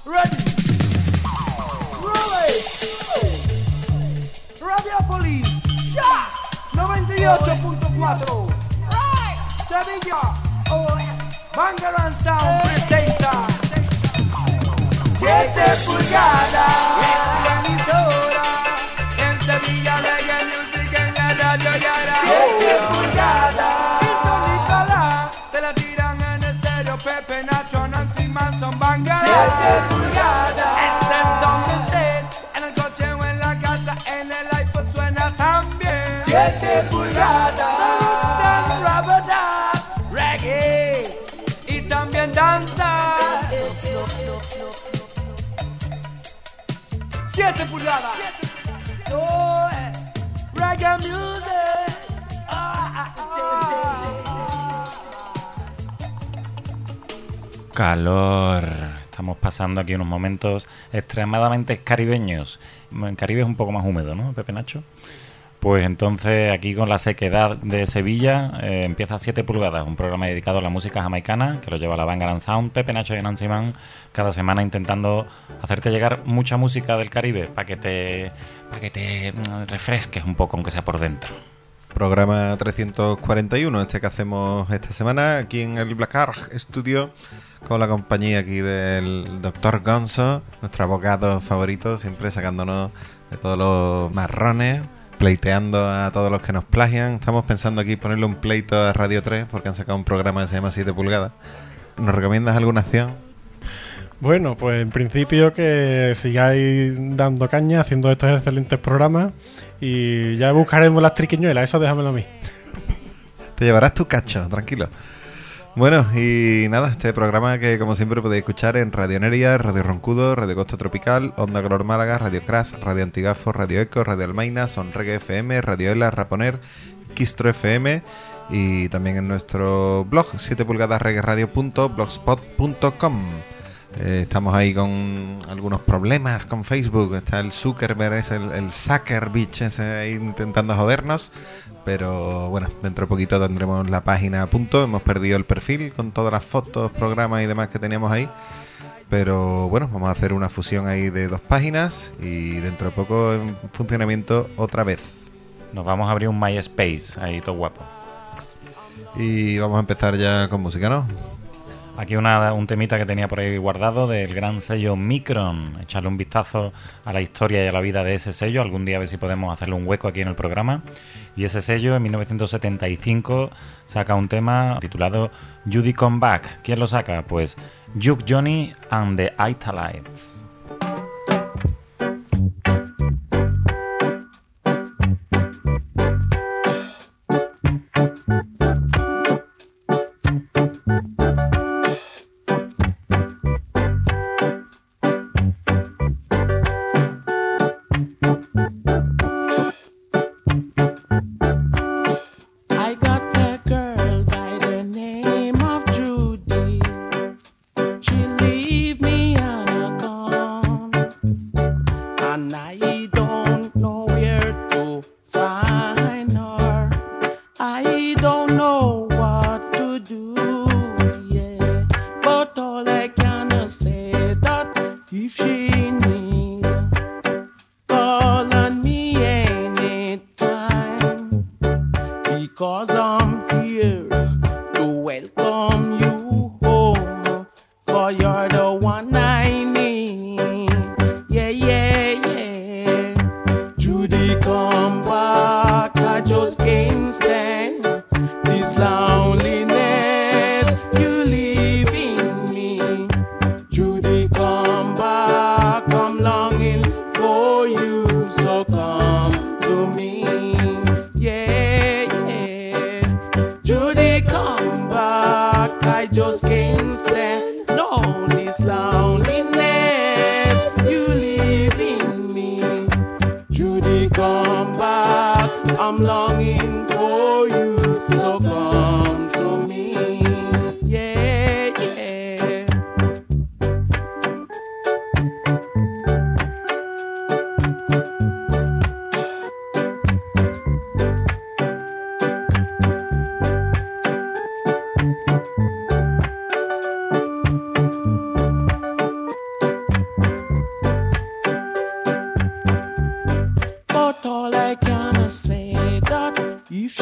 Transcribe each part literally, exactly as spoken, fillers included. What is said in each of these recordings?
Ready. Roll it. Radiopolis. Ya. noventa y ocho punto cuatro. Sevilla. Bangarang Sound presenta siete pulgadas. Es emisora. En Sevilla Reggae Music en la radio Yara. siete pulgadas. Sintonícala. Te la tiran en estéreo. Pepe, Nacho, Nancy Manson, Bangarang. siete pulgadas. Este es donde estés. En el coche o en la casa. En el iPod suena también. siete pulgadas. Reggae. Y también danza. siete pulgadas. Oh, eh. Reggae music. Ah, ah, ah. Calor. Estamos pasando aquí unos momentos extremadamente caribeños. En Caribe es un poco más húmedo, ¿no, Pepe Nacho? Pues entonces aquí con la sequedad de Sevilla eh, empieza siete pulgadas, un programa dedicado a la música jamaicana que lo lleva la Bangarang Sound, Pepe Nacho y Nancy Man, cada semana intentando hacerte llegar mucha música del Caribe para que te para que te refresques un poco, aunque sea por dentro. Programa trescientos cuarenta y uno, este que hacemos esta semana aquí en el Black Ark Studio, con la compañía aquí del doctor Gonzo, nuestro abogado favorito, siempre sacándonos de todos los marrones, pleiteando a todos los que nos plagian. Estamos pensando aquí ponerle un pleito a Radio tres porque han sacado un programa que se llama siete pulgadas. ¿Nos recomiendas alguna acción? Bueno, pues en principio que sigáis dando caña, haciendo estos excelentes programas, y ya buscaremos las triquiñuelas, eso déjamelo a mí. Te llevarás tu cacho, tranquilo. Bueno, y nada, este programa que como siempre podéis escuchar en Radio Neria, Radio Roncudo, Radio Costa Tropical, Onda Color Málaga, Radio Crash, Radio Antigafo, Radio Eco, Radio Almaina, Son Reggae F M, Radio Ela, Raponer, Quistro F M y también en nuestro blog siete pulgadas reggae radio punto blogspot punto com. Eh, estamos ahí con algunos problemas con Facebook. Está el Zuckerberg, es el, el Zuckerbitch ese ahí intentando jodernos. Pero bueno, dentro de poquito tendremos la página a punto. Hemos perdido el perfil con todas las fotos, programas y demás que teníamos ahí. Pero bueno, vamos a hacer una fusión ahí de dos páginas y dentro de poco en funcionamiento otra vez. Nos vamos a abrir un MySpace, ahí todo guapo. Y vamos a empezar ya con música, ¿no? Aquí una, un temita que tenía por ahí guardado del gran sello Micron. Echarle un vistazo a la historia y a la vida de ese sello. Algún día a ver si podemos hacerle un hueco aquí en el programa. Y ese sello en mil novecientos setenta y cinco saca un tema titulado Judy Come Back. ¿Quién lo saca? Pues Juke Johnny and the Italians.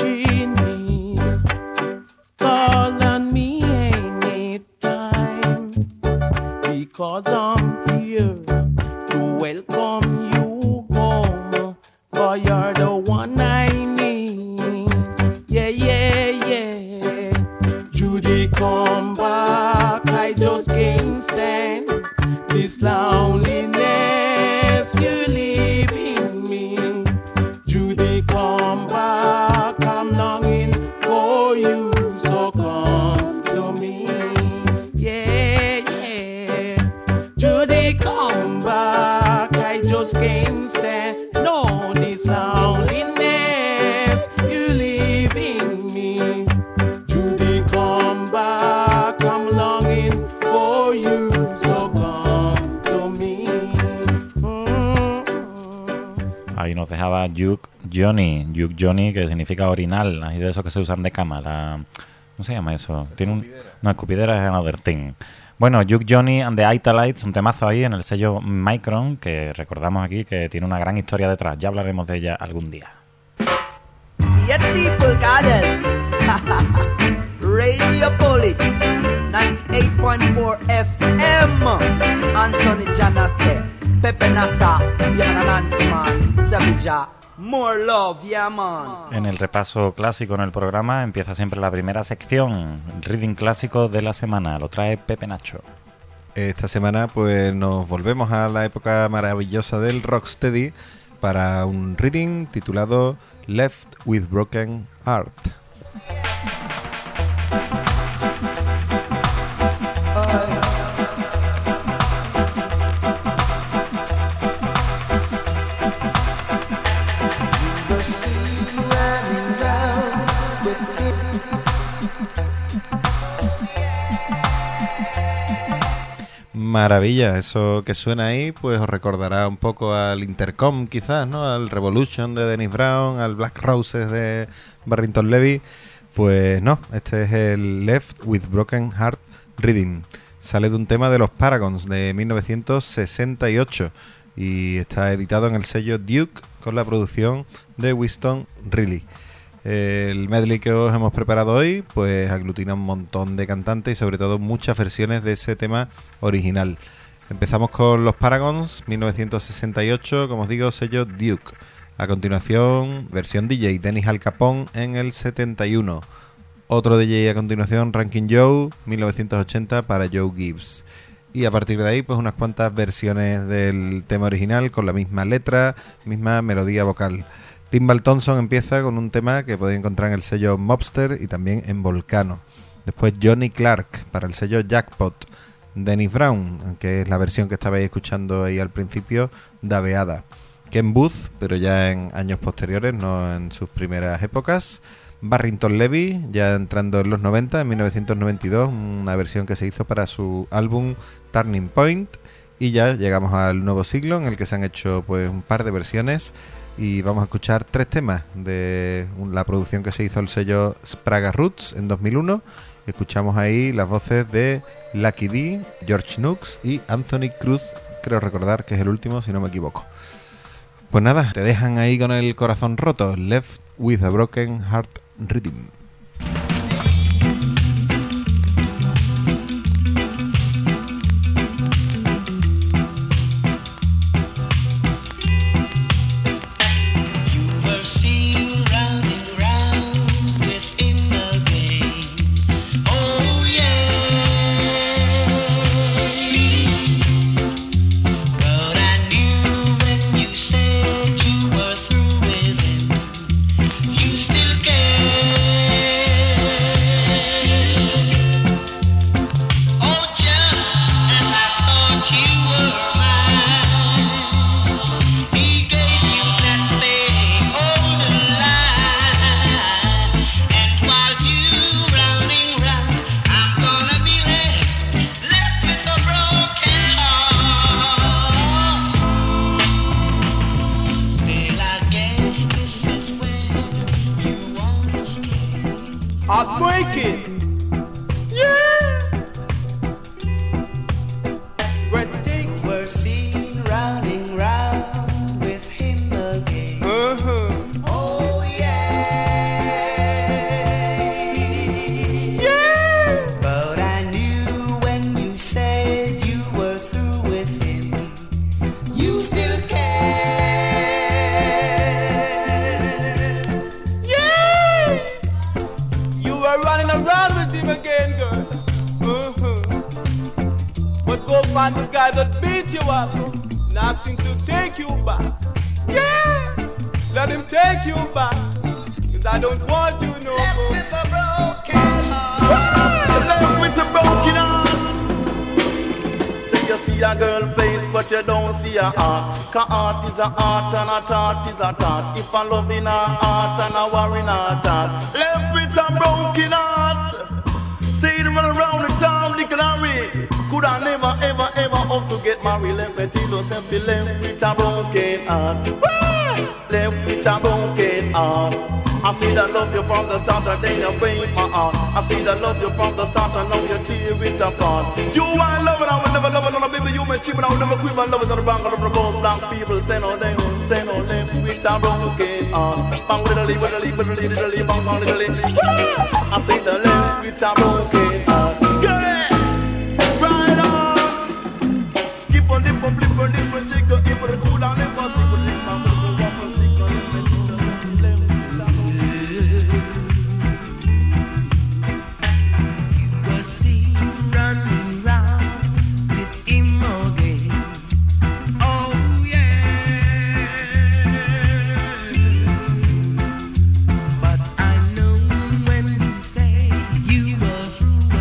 watching me. Call on me anytime, because I'm here to welcome you home, for you're the one I need. Yeah, yeah, yeah. Judy, come back, I just can't stand this loneliness you leave in me. Judy, come back, I'm longing for you, so come to me. Yeah, yeah. Judy, come back, I just can't stand no this loneliness you leave in me. Judy, come back, I'm longing for you, so come to me. Mm-hmm. Ahí nos dejaba Juke Johnny, Juke Johnny, que significa orinal, así de esos que se usan de cama. La, ¿cómo se llama eso? Tiene un, no, escupidera es another thing. Bueno, Juke Johnny and the Italites, un temazo ahí en el sello Micron, que recordamos aquí que tiene una gran historia detrás. Ya hablaremos de ella algún día. Yeah, people, goddess. Radio Police, ninety-eight point four F M. Anthony Janase, Pepe Nasa, Yana Nancy Man, Savija. More love, yeah, man. En el repaso clásico en el programa empieza siempre la primera sección, reading clásico de la semana. Lo trae Pepe Nacho. Esta semana pues nos volvemos a la época maravillosa del rocksteady para un reading titulado Left with Broken Heart. Maravilla, eso que suena ahí pues os recordará un poco al Intercom quizás, ¿no? Al Revolution de Dennis Brown, al Black Roses de Barrington Levy. Pues no, este es el Left with Broken Heart Reading. Sale de un tema de los Paragons de mil novecientos sesenta y ocho y está editado en el sello Duke con la producción de Winston Reilly. El medley que os hemos preparado hoy pues aglutina un montón de cantantes y sobre todo muchas versiones de ese tema original. Empezamos con los Paragons, mil novecientos sesenta y ocho, como os digo, sello Duke. A continuación, versión D J, Dennis Al Capone en el setenta y uno. Otro D J a continuación, Rankin Joe, mil novecientos ochenta, para Joe Gibbs. Y a partir de ahí, pues unas cuantas versiones del tema original con la misma letra, misma melodía vocal. Limbal Thompson empieza con un tema que podéis encontrar en el sello Mobster y también en Volcano. Después Johnny Clark para el sello Jackpot. Dennis Brown, que es la versión que estabais escuchando ahí al principio, dabeada. Ken Booth, pero ya en años posteriores, no en sus primeras épocas. Barrington Levy, ya entrando en los noventa, en mil novecientos noventa y dos, una versión que se hizo para su álbum Turning Point. Y ya llegamos al nuevo siglo, en el que se han hecho pues un par de versiones. Y vamos a escuchar tres temas de la producción que se hizo el sello Sprague Roots en dos mil uno. Escuchamos ahí las voces de Lucky D, George Nooks y Anthony Cruz, creo recordar que es el último si no me equivoco. Pues nada, te dejan ahí con el corazón roto. Left with a Broken Heart Rhythm. I'll break it. Yeah. Where they were seen rounding round with him again. Uh-huh. Oh yeah. are running around with him again, girl. Uh-huh. But go find the guy that beat you up, and ask him to take you back. Yeah, let him take you back, cause I don't want you no Left more. with a broken heart. Left with a broken heart. Say you see a girl face, but you don't see a heart. Cause heart is a heart and a thought is a thought. If a love in a heart and a war in a thought. Left with a broken heart. See them run around the town, licking a ring. Could I never, ever, ever hope to get married? Left with innocent, be left with a broken heart. Left with a broken heart. I see that love you from the start and then you break my heart. I see that love you from the start and now you tear it apart. You are loving, I will never love another baby. You may cheat, but I will never quit my love. Is on the back of the both black people. Say no, they don't say no. Left with a broken heart. Bang little, little, little, little, little, bang, bang, little, little. I see the left with a broken heart. Get it, right on. Skip on, dip on, flip on, dip on, shake on, if on, cool down, if on, stick on, dip on, flip on, walk on, stick on, if on, stick on, left. Seen running round with him again. Oh yeah. But I know when you say you were through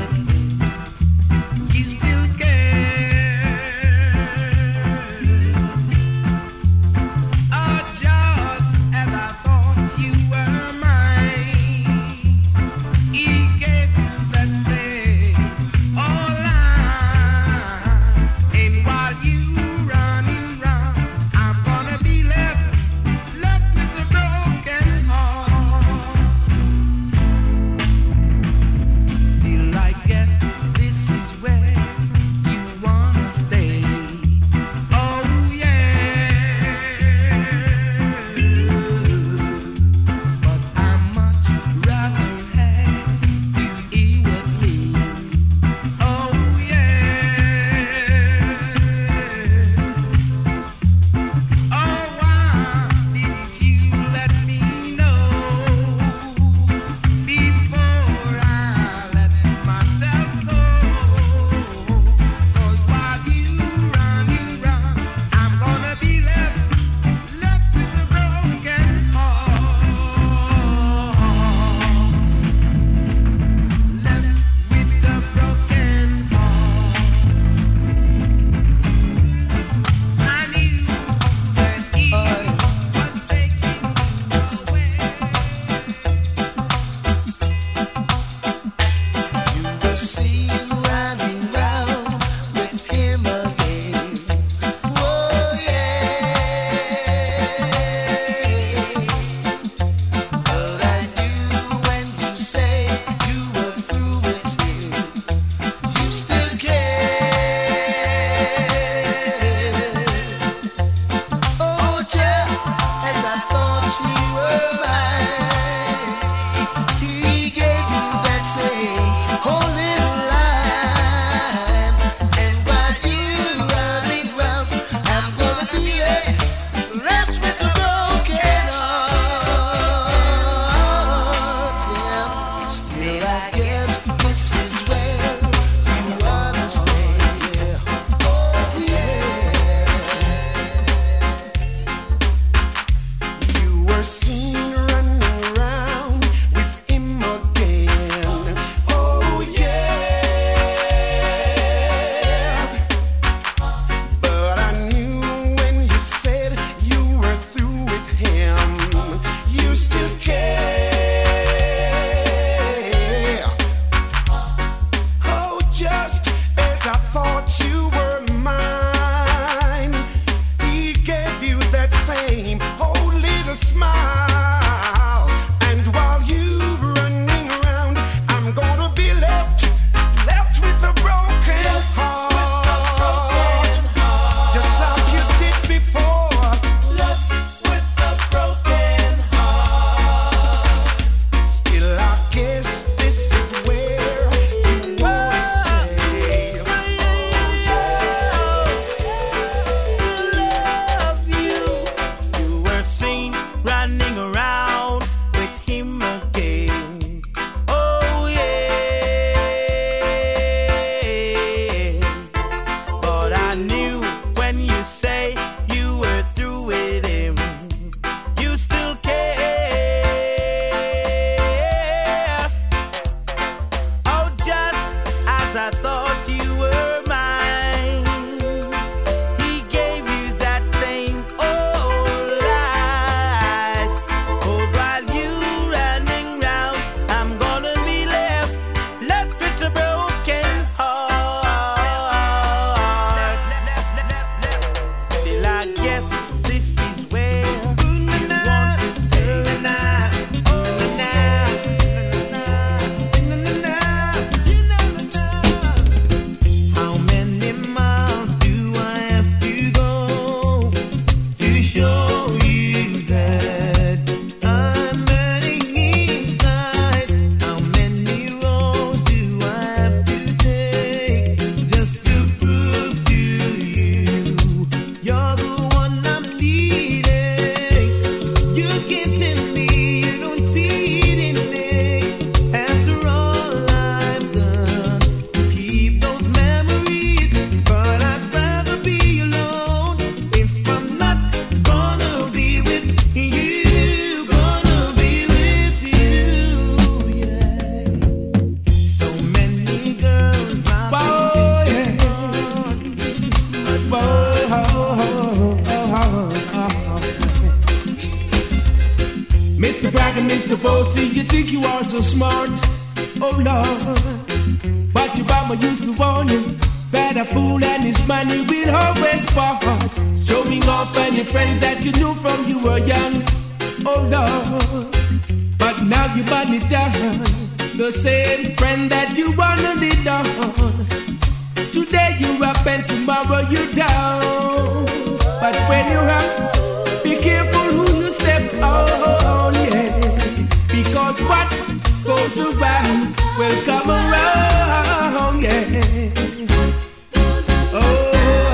think you are so smart, oh Lord. But your mama used to warn you that a fool and his money will always part. Showing off on your friends that you knew from you were young, oh Lord. But now you burn it down, the same friend that you wanna lead on. Today you up and tomorrow you down. But when you're up, be careful who you step on, yeah. Because what goes around will come around, yeah. Oh,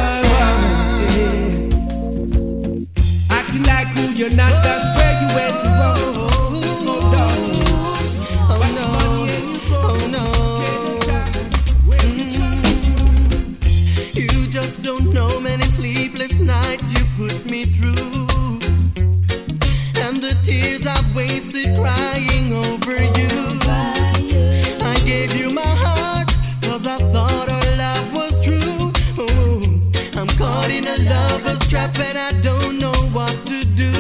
yeah. Acting like who you're not, that's where you went wrong. Oh, no. Oh, no. Oh, no. Mm. You just don't know many sleepless nights you put me through. And the tears I've wasted crying over you. I gave you my heart, cause I thought our love was true. Oh, I'm caught in a lover's trap and I don't know what to do.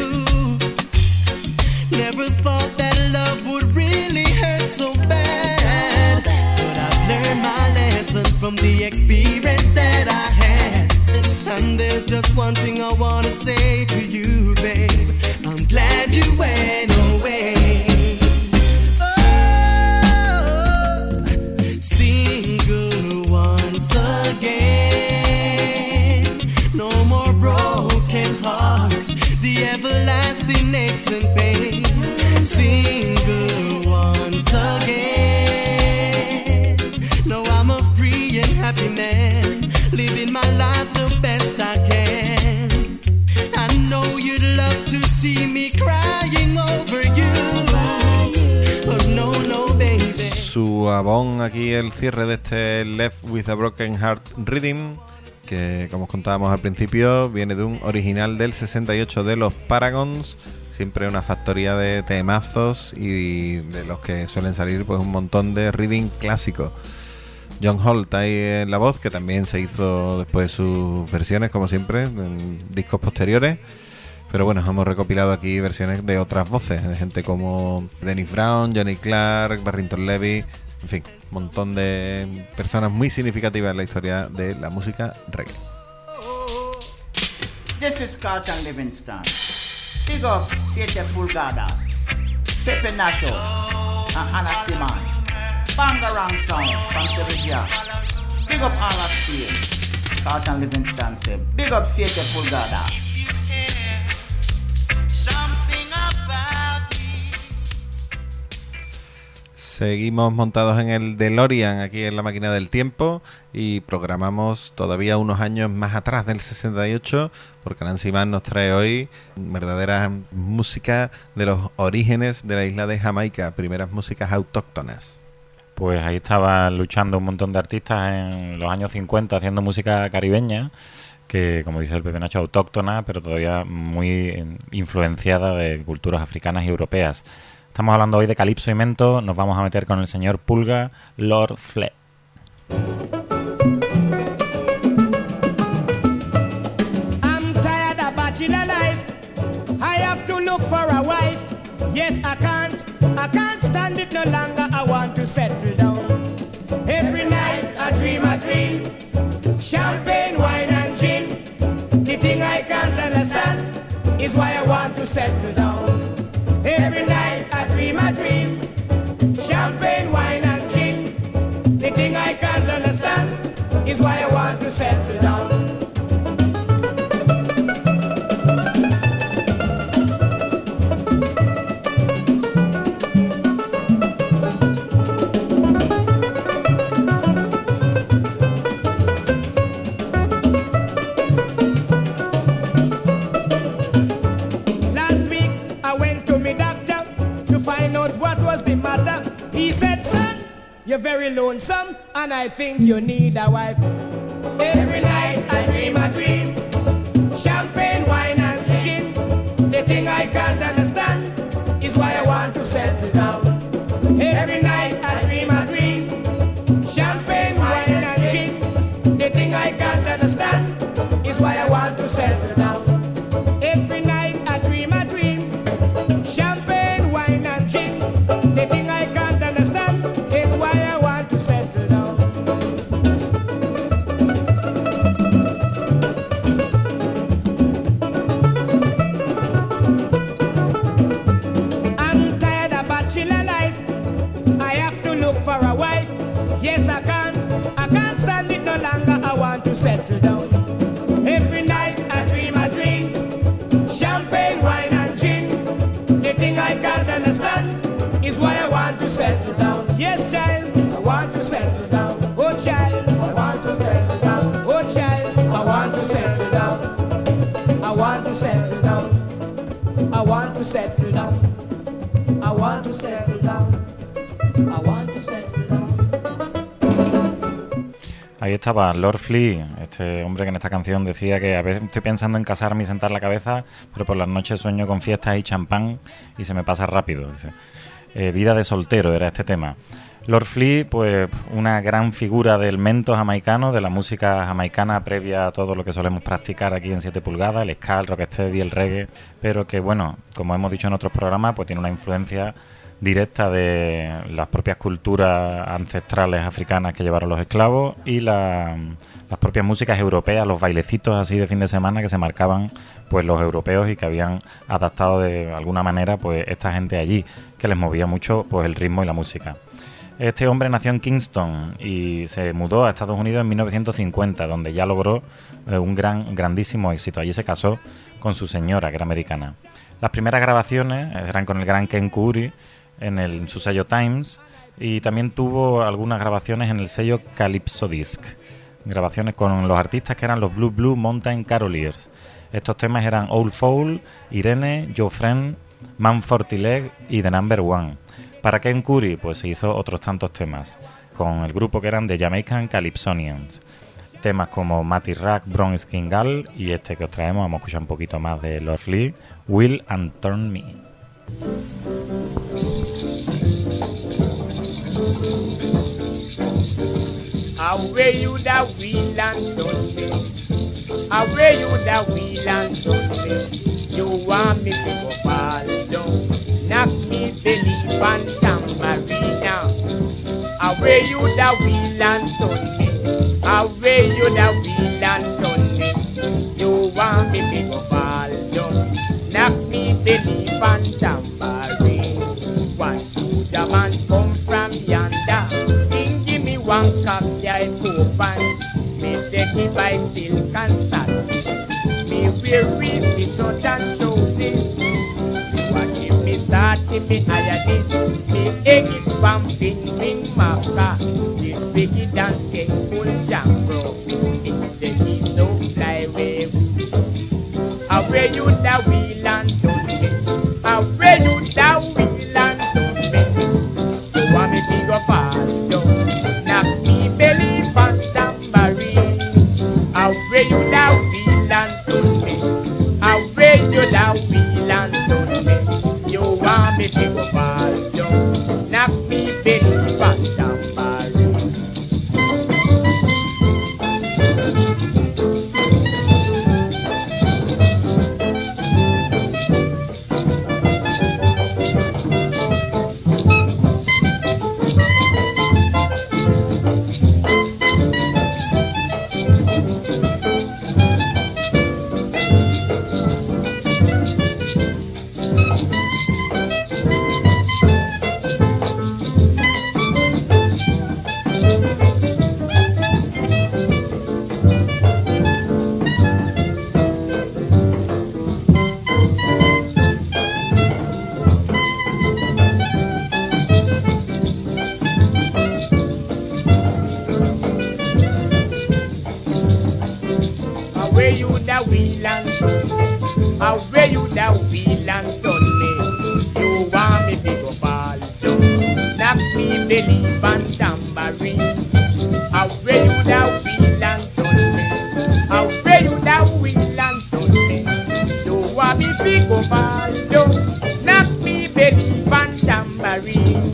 Never thought that love would really hurt so bad. But I've learned my lesson from the experience that I had. And there's just one thing I wanna say to you, babe. I'm glad you went away. Oh, single once again. No more broken heart. The everlasting aches and pain. Single once again. Now I'm a free and happy man, living my life the best I can. I know you'd love to see me crying over you, but no, no, baby. Suavón aquí el cierre de este Left with a Broken Heart Rhythm, que como os contábamos al principio, viene de un original del sesenta y ocho de los Paragons. Siempre una factoría de temazos y de los que suelen salir pues un montón de rhythm clásicos. John Holt ahí en la voz, que también se hizo después sus versiones, como siempre, en discos posteriores. Pero bueno, hemos recopilado aquí versiones de otras voces, de gente como Dennis Brown, Johnny Clark, Barrington Levy, en fin, un montón de personas muy significativas en la historia de la música reggae. This is Carlton Livingston. Big up siete pulgadas, Pepe Nacho, and Anna Simon. Bangarang sound from Sevilla. Big up all of Spain. Carlton Livingston say, big up siete pulgadas. Seguimos montados en el DeLorean aquí en la máquina del tiempo y programamos todavía unos años más atrás del sesenta y ocho, porque Nancy Mann nos trae hoy verdadera música de los orígenes de la isla de Jamaica, primeras músicas autóctonas. Pues ahí estaban luchando un montón de artistas en los años cincuenta haciendo música caribeña, que como dice el Pepe Nacho, autóctona, pero todavía muy influenciada de culturas africanas y europeas. Estamos hablando hoy de calipso y mento. Nos vamos a meter con el señor Pulga, Lord Flea. I'm tired of bachelor life. I have to look for a wife. Yes, I can't. I can't stand it no longer. I want to settle down. Every night I dream a dream. Champagne, wine and gin. The thing I can't understand is why I want to settle down. Every night I dream a dream. Champagne, wine and gin. The thing I can't understand is why I want to settle down. You're very lonesome, and I think you need a wife. Every night I dream a dream. Champagne, wine and gin. The thing I can't understand is why I want to settle down. Every night I dream a dream. Champagne, wine and gin. The thing I can't understand is why I want to settle down. Every night I dream a dream. Champagne, wine and gin. The thing Yes, child, I want to settle down. Oh, child, I want to settle down. Oh, child, I want to settle down. I want to settle down. I want to settle down. I want to settle down. I want to settle down. Ahí estaba Lord Flea, este hombre que en esta canción decía que a veces estoy pensando en casarme y sentar la cabeza, pero por las noches sueño con fiestas y champán y se me pasa rápido. Dice. Eh, vida de soltero era este tema. Lord Flea, pues una gran figura del mento jamaicano, de la música jamaicana previa a todo lo que solemos practicar aquí en siete pulgadas, el ska, el rocksteady, el reggae, pero que bueno, como hemos dicho en otros programas, pues tiene una influencia directa de las propias culturas ancestrales africanas que llevaron los esclavos y la, las propias músicas europeas, los bailecitos así de fin de semana que se marcaban pues los europeos y que habían adaptado de alguna manera pues esta gente allí, que les movía mucho pues el ritmo y la música. Este hombre nació en Kingston y se mudó a Estados Unidos en mil novecientos cincuenta, donde ya logró eh, un gran, grandísimo éxito. Allí se casó con su señora, que era americana. Las primeras grabaciones eran con el gran Ken Curry en, el, en su sello Times, y también tuvo algunas grabaciones en el sello Calypso Disc. Grabaciones con los artistas que eran los Blue Blue Mountain Caroliers. Estos temas eran Old Fowl, Irene, Joe Friend, Man forty Leg y The Number One. Para Ken Curry pues se hizo otros tantos temas con el grupo que eran The Jamaican Calypsonians. Temas como Matty Rack, Brown Skin Gal y este que os traemos, vamos a escuchar un poquito más de Lord Flea, Will and Turn Me. Away you da wheel and turn me. Away you da wheel and turn me. You want me to go fall down. Knock me belly and tambourine. Away you da wheel and turn me. Away you da wheel and turn me. You want me to go fall down. Knock me belly and tambourine. One to the man come from yonder. Sing give me one cup, yeah, open. Me take it by silk and satin. Me wear it out and choices. What if me start if me hire this? Me egg it from ping ping mafka. This wicked and king full jam bro. It's the heat so fly away. Away you the wheel and turn me. Away you the wheel and turn me. You want me to go fast down. Knock me belly and tambourine. Away you the wheel and turn me. Away you the wheel and turn me. You want me to go fast down. Knock me belly and tambourine. Away you the wheel and turn me. Away you the wheel and turn me. You want me to go fall down. Knock me belly and tambourine. Away you the wheel and turn me. Away you the wheel and turn me. You want me to go fall down. Knock me belly and tambourine.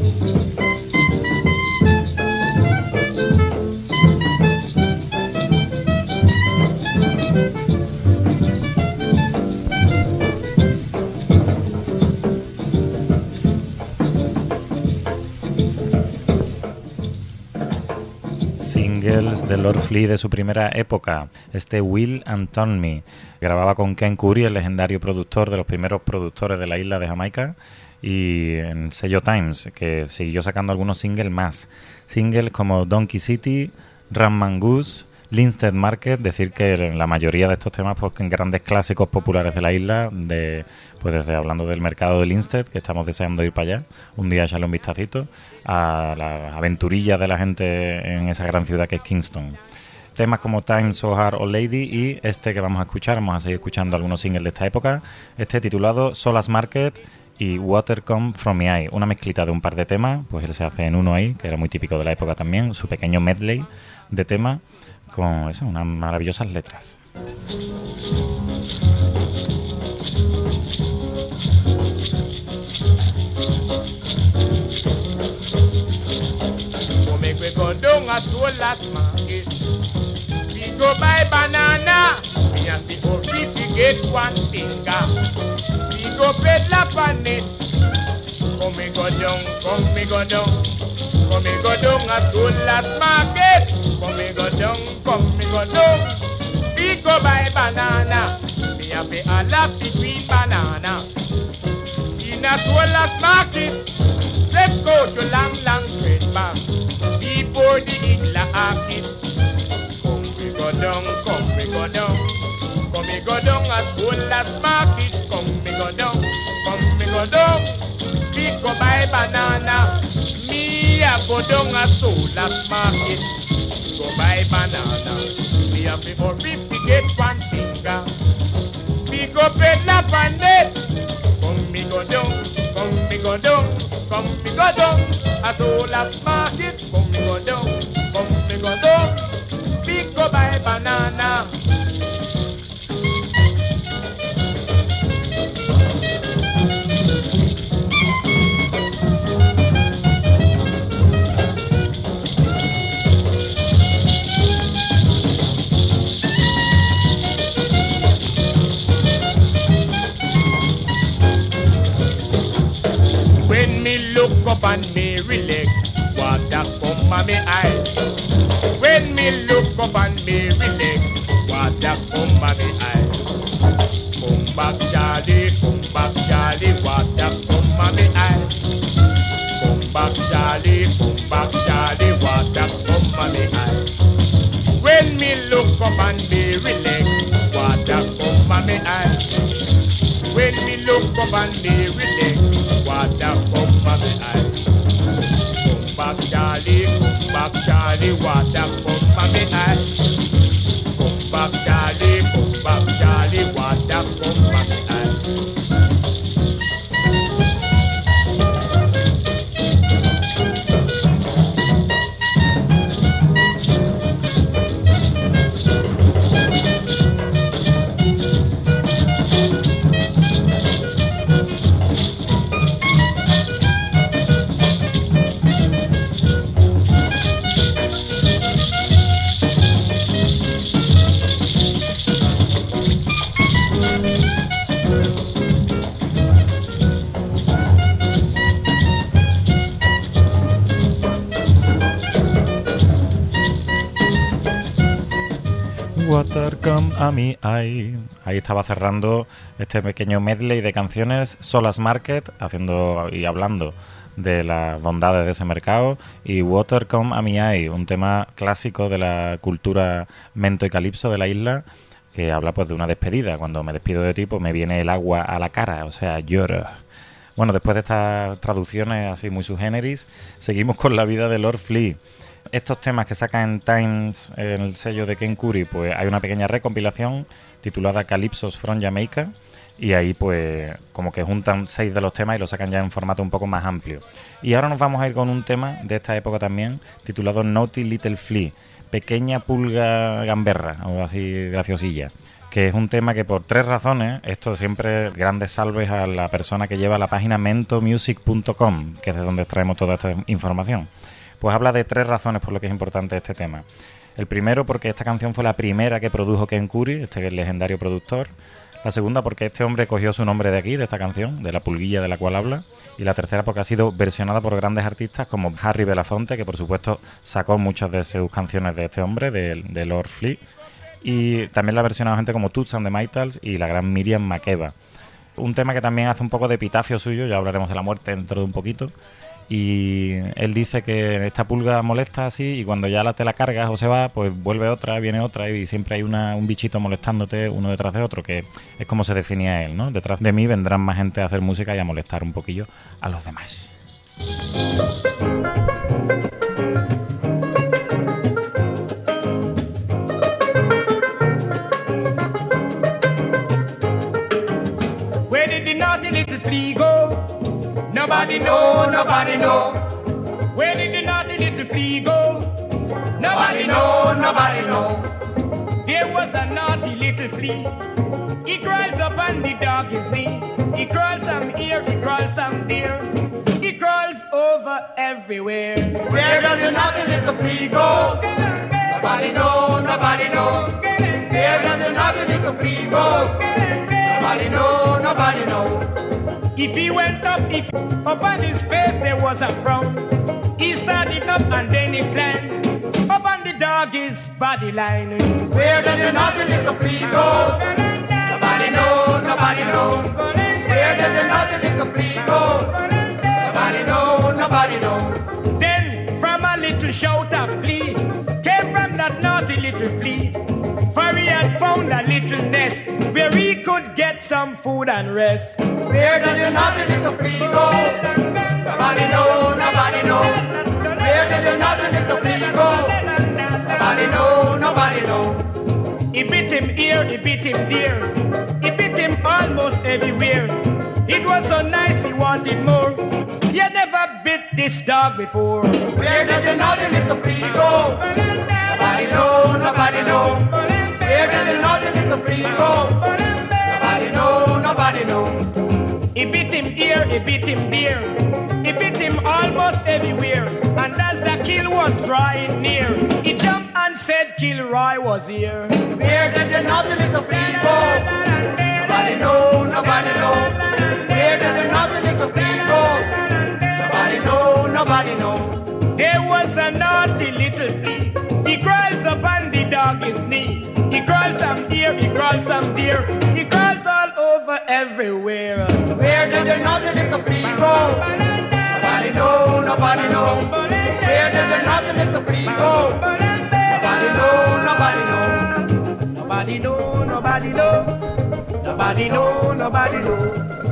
Singles de Lord Flea de su primera época, este Will and Turn Me, grababa con Ken Curry, el legendario productor de los primeros productores de la isla de Jamaica, y en sello Times, que siguió sacando algunos singles más, singles como Donkey City, Ram Goose, Linstead Market. Decir que la mayoría de estos temas, pues grandes clásicos populares de la isla, de pues desde hablando del mercado de Linstead, que estamos deseando ir para allá, un día echarle un vistacito, a la aventurilla de la gente en esa gran ciudad que es Kingston. Temas como Time So Hard Old Lady y este que vamos a escuchar, vamos a seguir escuchando algunos singles de esta época, este titulado Solas Market y Water Come From Me Eye, una mezclita de un par de temas, pues él se hace en uno ahí, que era muy típico de la época también, su pequeño medley de temas con eso, unas maravillosas letras. We go down a Solas Market. We go buy banana. Me and the old people get one finger. We go peddler on it. Come we go down, come we go down. Come we go down a Solas Market. Come we go down, come we go down. We go buy banana. Me and the all of the green banana. In a Solas Market. Let's go to Lang Lang Trade Bank. Before the Igla Arcade. Come we go down, come we go down. Come we go down at Solas Market. Come we go down, come we go down. We go buy banana. Me a go down at Solas Market. Go buy banana. Me a before fifty get one finger. We go peddler on it. Come we go down, come we go down. Come we go down at Solas Market. Come we go down, come we go down. We go buy banana. When me look up and me relax, water come on me eye. When me look up and me relax, water come on me eye. Come back Charlie, come back Charlie, water come on me eye. Come back Charlie, come back Charlie, water come on me eye. When me look up and me relax, water come on me eye. When me look up and me relax, water come on me eye. Come back Charlie, come back Charlie, water come on me eye. Come back Charlie, come back Charlie, water come on me eye. Water Come a Me Eye. Ahí estaba cerrando este pequeño medley de canciones Solas Market, haciendo y hablando de las bondades de ese mercado, y Water Come a Me Eye, un tema clásico de la cultura mento y calipso de la isla, que habla pues de una despedida. Cuando me despido de ti, pues me viene el agua a la cara, o sea, lloro. Bueno, después de estas traducciones así muy subgéneris, seguimos con la vida de Lord Flea. Estos temas que saca en Times, en el sello de Ken Curry, pues hay una pequeña recompilación titulada Calypsos from Jamaica, y ahí pues como que juntan seis de los temas y los sacan ya en formato un poco más amplio. Y ahora nos vamos a ir con un tema de esta época también, titulado Naughty Little Flea, pequeña pulga gamberra, o así graciosilla, que es un tema que por tres razones, esto siempre grandes salves a la persona que lleva la página mento music punto com, que es de donde extraemos toda esta información. Pues habla de tres razones por lo que es importante este tema. El primero, porque esta canción fue la primera que produjo Ken Curry, este legendario productor. La segunda, porque este hombre cogió su nombre de aquí, de esta canción, de la pulguilla de la cual habla. Y la tercera, porque ha sido versionada por grandes artistas como Harry Belafonte, que por supuesto sacó muchas de sus canciones de este hombre, de, de Lord Flea. Y también la ha versionado gente como Toots and the Maytals y la gran Miriam Makeba. Un tema que también hace un poco de epitafio suyo, ya hablaremos de la muerte dentro de un poquito. Y él dice que esta pulga molesta así y cuando ya la te la cargas o se va, pues vuelve otra, viene otra y siempre hay una, un bichito molestándote uno detrás de otro, que es como se definía él, ¿no? Detrás de mí vendrán más gente a hacer música y a molestar un poquillo a los demás. Where did the naughty little flea go? Nobody know, nobody know. Where did the naughty little flea go? Nobody know, nobody know. There was a naughty little flea. He crawls up on the dog's knee. He crawls some here, he crawls some there. He crawls over everywhere. Where does the naughty little flea go? Nobody know, nobody know. Where does the naughty little flea go? Nobody know, nobody know. If he went up, if up on his face there was a frown. He started up and then he climbed up on the dog's body line. Where does the naughty little flea go? Nobody know, nobody know. Where does the naughty little flea go? Nobody know, nobody know. Then from a little shout of glee came from that naughty little flea. For he had found a little nest where he could get some food and rest. Where does the naughty little flea go? Nobody know, nobody know. Where does the naughty little flea go? Nobody know, nobody know. He bit him here, he bit him there. He bit him almost everywhere. It was so nice he wanted more. He had never bit this dog before. Where does the naughty little flea go? Nobody know, nobody know. Where does the naughty little flea go? Nobody know, nobody know. He bit him here, he bit him there. He bit him almost everywhere. And as the kill was drawing near, he jumped and said Kilroy was here. Where does the naughty little flea go? Nobody know, nobody know. Where does the naughty little flea go? Nobody know, nobody know. There was a naughty little flea. He crawls up on the dog's knee. He crawls some here, he crawls some there. He crawls all over everywhere. Where does the naughty little flea go? Nobody know, nobody know. Where does the naughty little flea go? Nobody know, nobody know. Nobody know, nobody know. Nobody know, nobody know.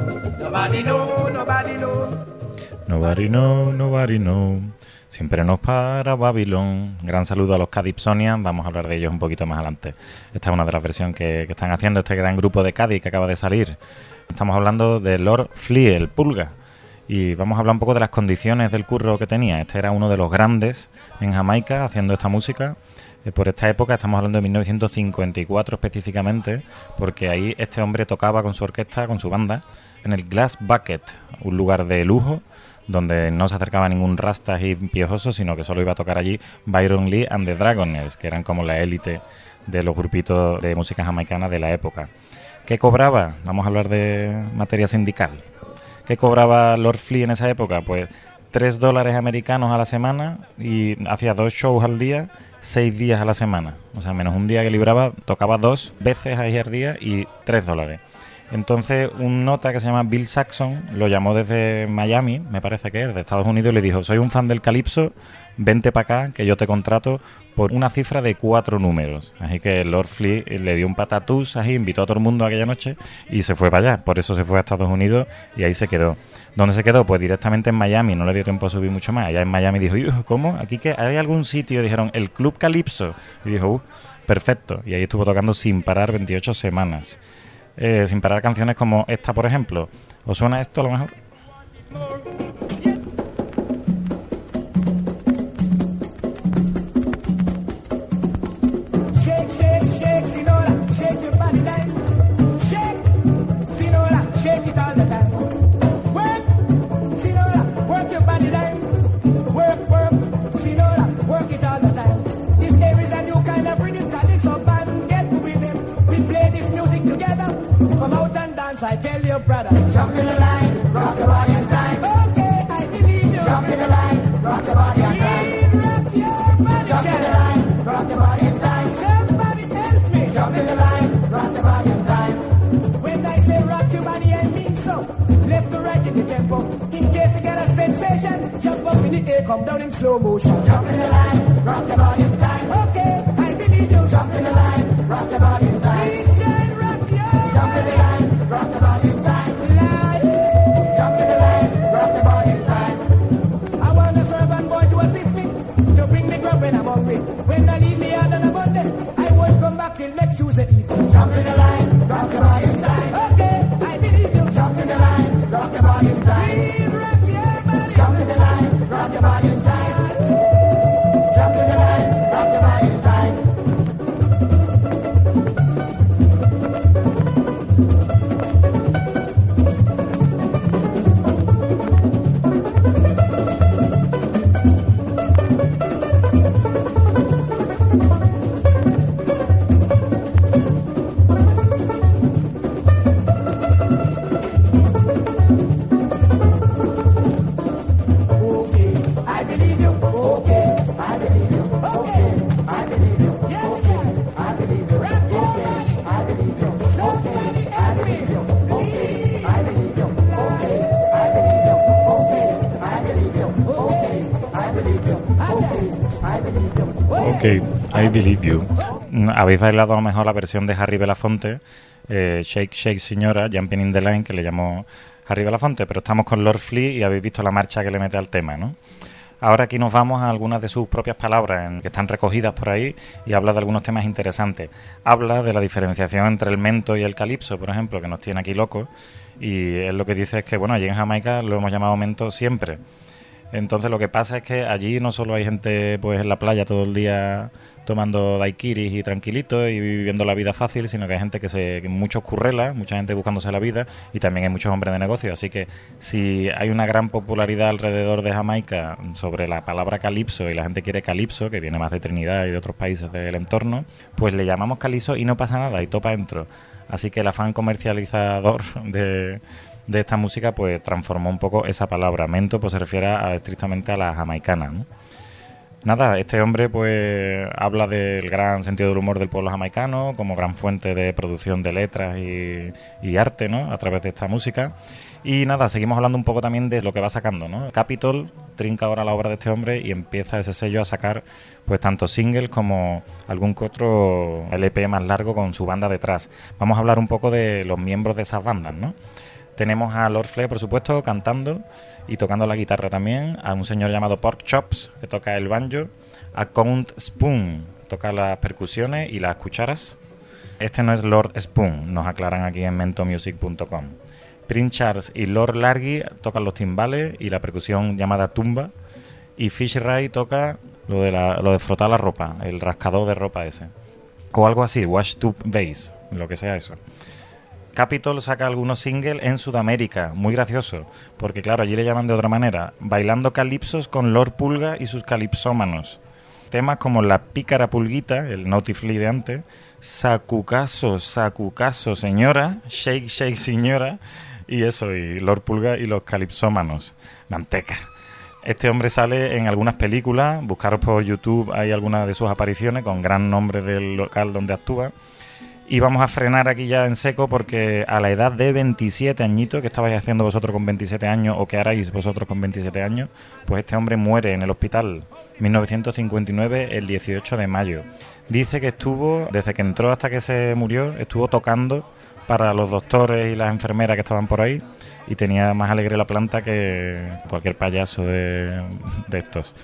Nobody know, nobody know. Nobody know, nobody know. Siempre nos para Babilón. Gran saludo a los Cadipsonians. Vamos a hablar de ellos un poquito más adelante. Esta es una de las versiones que, que están haciendo este gran grupo de Cádiz que acaba de salir. Estamos hablando de Lord Flea, el Pulga. Y vamos a hablar un poco de las condiciones del curro que tenía. Este era uno de los grandes en Jamaica haciendo esta música. Eh, por esta época, estamos hablando de mil novecientos cincuenta y cuatro específicamente, porque ahí este hombre tocaba con su orquesta, con su banda, en el Glass Bucket, un lugar de lujo, donde no se acercaba ningún rastas y piojoso, sino que solo iba a tocar allí Byron Lee and the Dragoners, que eran como la élite de los grupitos de música jamaicana de la época. ¿Qué cobraba? Vamos a hablar de materia sindical. ¿Qué cobraba Lord Flea en esa época? Pues tres dólares americanos a la semana y hacía dos shows al día, seis días a la semana. O sea, menos un día que libraba, tocaba dos veces ahí al día y tres dólares. Entonces, un nota que se llama Bill Saxon lo llamó desde Miami, me parece que es, de Estados Unidos, y le dijo: soy un fan del calipso, vente para acá, que yo te contrato por una cifra de cuatro números. Así que Lord Flea le dio un patatús, ahí invitó a todo el mundo aquella noche y se fue para allá. Por eso se fue a Estados Unidos y ahí se quedó. ¿Dónde se quedó? Pues directamente en Miami, no le dio tiempo a subir mucho más. Allá en Miami dijo: ¿cómo? ¿Aquí que hay algún sitio? Dijeron: el Club Calipso. Y dijo: uh, perfecto. Y ahí estuvo tocando sin parar veintiocho semanas. Eh, sin parar canciones como esta, por ejemplo. ¿Os suena esto a lo mejor? Shake, shake, shake, Sinola, shake your body down. Shake, Sinola, shake it all the time. Work, Sinola, work your body down. Work, work, Sinola, work it all the time. If there is a new kind of rhythm, calypso band, get with them. We play this music together. Come out and dance, I tell you, brother. Jump in the line, rock your body in time. Okay, I believe you. Jump in the line, rock your body in time. Rock your body. Jump in the line, rock your body in time. Somebody help me. Jump in the line, rock your body in time. When I say rock your body, I mean so. Left to right in the tempo. In case you get a sensation, jump they come down in slow motion. Jump in the line, rock your body in time. Okay, I believe you. Jump in the line, rock your body in time. Please, child, rock your Jump in the line, rock your body in time. Line. Jump in the line, rock your body in time. I want a servant boy to assist me, to bring me grub when I'm hungry. When they leave me out on a Monday, I won't come back till next Tuesday evening. Jump in the line, rock your body in time. Okay, I believe you. Jump in the line, rock your body in time. Please rock your body. Jump in the line, rock your body in time. Jump in the line, rock your body in time. Ok, I Believe You. Habéis bailado a lo mejor la versión de Harry Belafonte, eh, Shake Shake Señora, Jumping in the Line, que le llamó Harry Belafonte, pero estamos con Lord Flea y habéis visto la marcha que le mete al tema, ¿no? Ahora aquí nos vamos a algunas de sus propias palabras en, que están recogidas por ahí y habla de algunos temas interesantes. Habla de la diferenciación entre el mento y el calipso, por ejemplo, que nos tiene aquí locos, y él lo que dice es que, bueno, allí en Jamaica lo hemos llamado mento siempre. Entonces lo que pasa es que allí no solo hay gente pues en la playa todo el día tomando daiquiris y tranquilitos y viviendo la vida fácil, sino que hay gente que se que muchos currelas, mucha gente buscándose la vida, y también hay muchos hombres de negocio. Así que si hay una gran popularidad alrededor de Jamaica sobre la palabra calipso y la gente quiere calipso, que viene más de Trinidad y de otros países del entorno, pues le llamamos calipso y no pasa nada, y topa dentro. Así que el afán comercializador de... de esta música pues transformó un poco esa palabra. Mento pues se refiere a, estrictamente a la jamaicana, ¿no? Nada, este hombre pues habla del gran sentido del humor del pueblo jamaicano como gran fuente de producción de letras y, y arte, ¿no? A través de esta música. Y nada, seguimos hablando un poco también de lo que va sacando, ¿no? Capitol trinca ahora la obra de este hombre y empieza ese sello a sacar pues tanto singles como algún que otro L P más largo con su banda detrás. Vamos a hablar un poco de los miembros de esas bandas, ¿no? Tenemos a Lord Flea, por supuesto, cantando y tocando la guitarra también, a un señor llamado Pork Chops, que toca el banjo, a Count Spoon, toca las percusiones y las cucharas. Este no es Lord Spoon, nos aclaran aquí en mento music punto com. Prince Charles y Lord Largy tocan los timbales y la percusión llamada tumba, y Fish Ray toca lo de, la, lo de frotar la ropa, el rascador de ropa ese, o algo así, wash tube bass, lo que sea eso. Capitol saca algunos singles en Sudamérica, muy gracioso, porque claro, allí le llaman de otra manera, bailando calipsos con Lord Pulga y sus calipsómanos. Temas como La Pícara Pulguita, el Naughty Flea de antes, Sacucaso, Sacucaso Señora, Shake Shake Señora, y eso, y Lord Pulga y los calipsómanos. Manteca. Este hombre sale en algunas películas, buscaros por YouTube, hay algunas de sus apariciones con gran nombre del local donde actúa. Y vamos a frenar aquí ya en seco porque a la edad de veintisiete añitos, que estabais haciendo vosotros con veintisiete años o que haráis vosotros con veintisiete años, pues este hombre muere en el hospital mil novecientos cincuenta y nueve, el dieciocho de mayo. Dice que estuvo, desde que entró hasta que se murió, estuvo tocando para los doctores y las enfermeras que estaban por ahí, y tenía más alegre la planta que cualquier payaso de, de estos.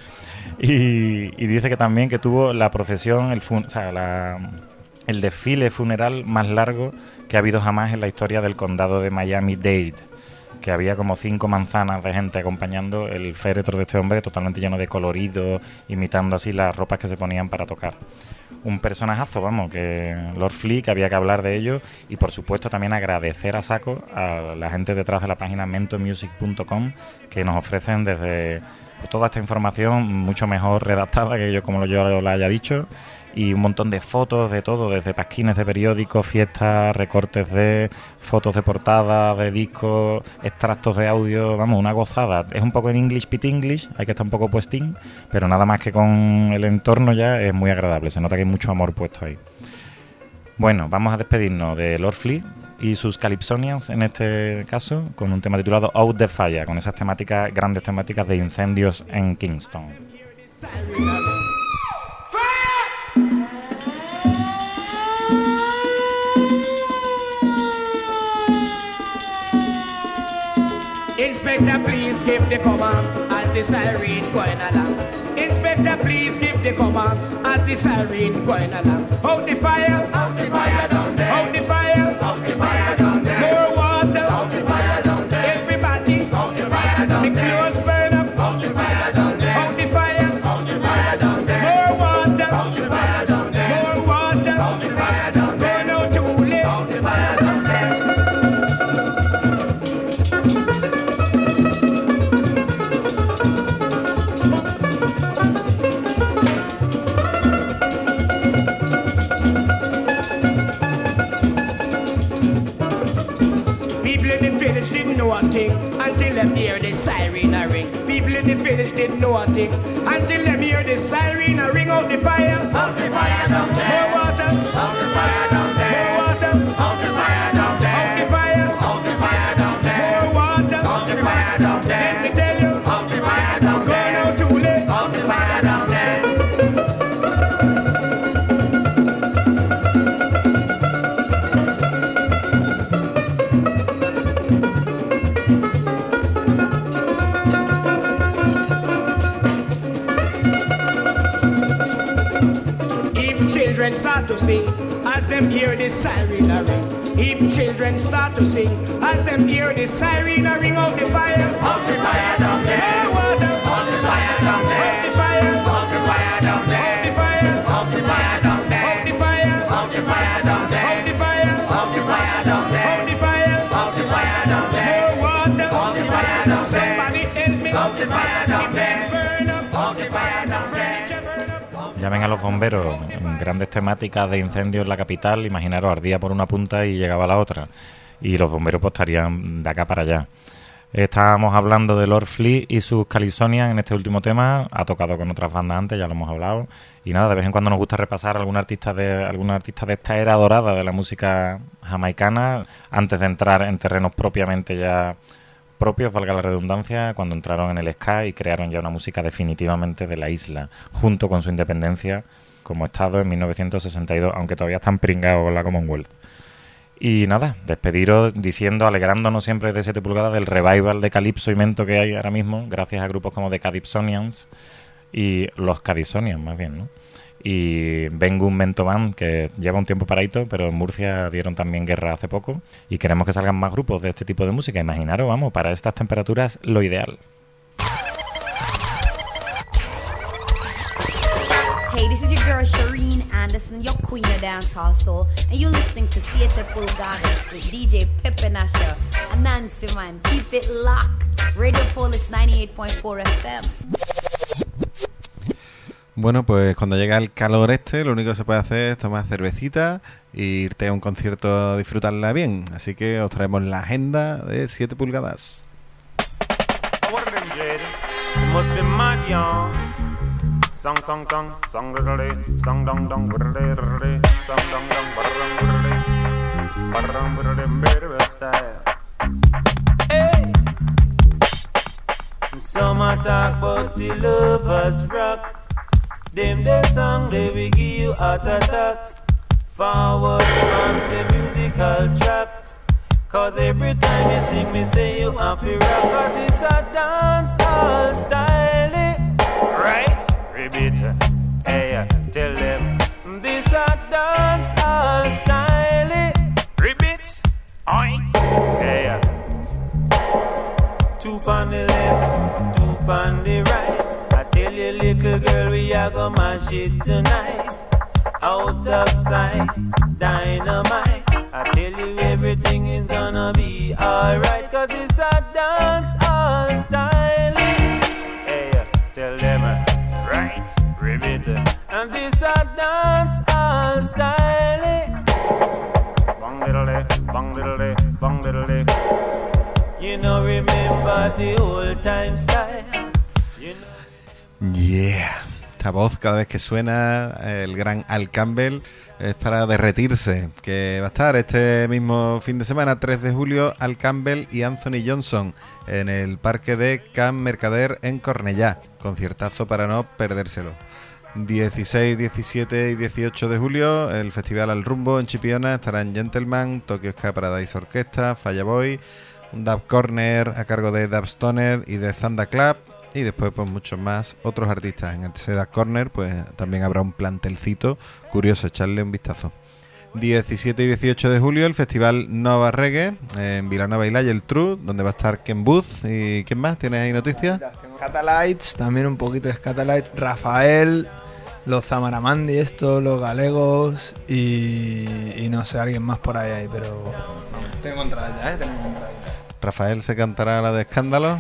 Y, y dice que también que tuvo la procesión, el fun, o sea, la... el desfile funeral más largo que ha habido jamás en la historia del condado de Miami-Dade, que había como cinco manzanas de gente acompañando el féretro de este hombre, totalmente lleno de colorido, imitando así las ropas que se ponían para tocar. Un personajazo, vamos, que Lord Flea, que había que hablar de ello, y por supuesto también agradecer a saco a la gente detrás de la página mento music punto com, que nos ofrecen desde pues, toda esta información mucho mejor redactada que yo como yo la haya dicho, y un montón de fotos de todo, desde pasquines de periódicos, fiestas, recortes de fotos de portada, de discos, extractos de audio, vamos, una gozada. Es un poco en English pit English, hay que estar un poco puestín, pero nada más que con el entorno ya es muy agradable, se nota que hay mucho amor puesto ahí. Bueno, vamos a despedirnos de Lord Flea, y sus Calypsonians, en este caso, con un tema titulado Out the Fire, con esas temáticas, grandes temáticas de incendios en Kingston. Inspector, please give the command as the siren going along. Inspector, please give the command as the siren going along. Hold the fire, hold the fire down there. Hold the fire, hold the fire down there. More water, hold the fire down there. Everybody, hold the fire down there. The clothes burn up, hold the fire down there. Hold the fire, hold the fire down there. More water, hold the fire down there. More water, hold the fire down there. Burn out too late, hold the fire down there. Until them hear the siren a ring. People in the village didn't know a thing until them hear the siren a ring. Out the fire, out the fire down there. More water, out the fire down there. More water, out the fire down there. Out the fire, out the fire down there. More water, out the fire down there. Let me tell you, out the fire down there. Going out too late, out the fire down there. Start to sing as them hear the siren a ring. Even children start to sing as them hear the siren a ring. Out the fire, out the fire down there. More water, out the fire down there. Out the fire, out the fire down there. Out the fire, out the fire down there. Out the fire, out the fire down there. Out the fire, out the fire down there. Out the fire, out the fire down there. More water, out the fire down there. Somebody help me, out the fire down there. Burn up, out the fire down there. Llamen a los bomberos. Grandes temáticas de incendios en la capital. Imaginaros, ardía por una punta y llegaba a la otra. Y los bomberos pues estarían de acá para allá. Estábamos hablando de Lord Flea y sus Calypsonians en este último tema. Ha tocado con otras bandas antes, ya lo hemos hablado. Y nada, de vez en cuando nos gusta repasar a algún artista de algún artista de esta era dorada de la música jamaicana, antes de entrar en terrenos propiamente ya propios, valga la redundancia, cuando entraron en el ska y crearon ya una música definitivamente de la isla, junto con su independencia como estado en mil novecientos sesenta y dos, aunque todavía están pringados con la Commonwealth. Y nada, despediros diciendo, alegrándonos siempre de siete pulgadas del revival de Calypso y Mento que hay ahora mismo, gracias a grupos como The Calypsonians y los Calypsonians más bien, ¿no? Y Bengun Mento Band, que lleva un tiempo paradito, pero en Murcia dieron también guerra hace poco y queremos que salgan más grupos de este tipo de música. Imaginaros, vamos, para estas temperaturas lo ideal. Hey, this is your girl Shireen Anderson, your queen of dancehall soul, and you're listening to Siete Pulgadas with D J Pepe Nasha and Nancy Man. Keep it locked. Radio Polis ninety-eight point four F M. Bueno, pues cuando llega el calor este, lo único que se puede hacer es tomar cervecita e irte a un concierto a disfrutarla bien. Así que os traemos la agenda de siete pulgadas. Song song song song diddle song dong dong diddle song dong dong barram diddle barram diddle style. Hey, some talk about the lovers rock. Them the song they will give you heart attack. Forward on the musical track. Cause every time you sing me say you have to rock. Cause it's a dance all style. Right? Repeat. Hey, tell them this a dance all style. Repeat. Oi. Hey. Two on the left, two on the right. I tell you, little girl, we are gonna mash it tonight. Out of sight, dynamite. I tell you, everything is gonna be alright. Cause it's a dance all style. Hey, tell them, right, ribbit. And this a dance all style. Bong diddle, bong diddle, bong diddle. You know, remember the old time style. You know. Yeah. esta voz cada vez que suena, el gran Al Campbell, es para derretirse, que va a estar este mismo fin de semana, tres de julio, Al Campbell y Anthony Johnson en el parque de Can Mercader en Cornellá. Conciertazo para no perdérselo. dieciséis, diecisiete y dieciocho de julio, el Festival Al Rumbo en Chipiona, estarán Gentleman, Tokyo Ska Paradise Orquesta, Fireboy, un Dub Corner a cargo de Dub Stoned y de Zanda Club, y después pues muchos más otros artistas. En ese Dub Corner pues también habrá un plantelcito curioso, echarle un vistazo. diecisiete y dieciocho de julio, el Festival Nova Reggae en Vilanova y la Geltrú, donde va a estar Ken Booth. ¿Y quién más? ¿Tienes ahí noticias? Catalites, también un poquito de Catalites, Rafael, los Zamaramandi, estos, los galegos y, y no sé, alguien más por ahí, ahí pero vamos, tengo entradas ya, ¿eh? Tengo entradas. Rafael se cantará la de Escándalo.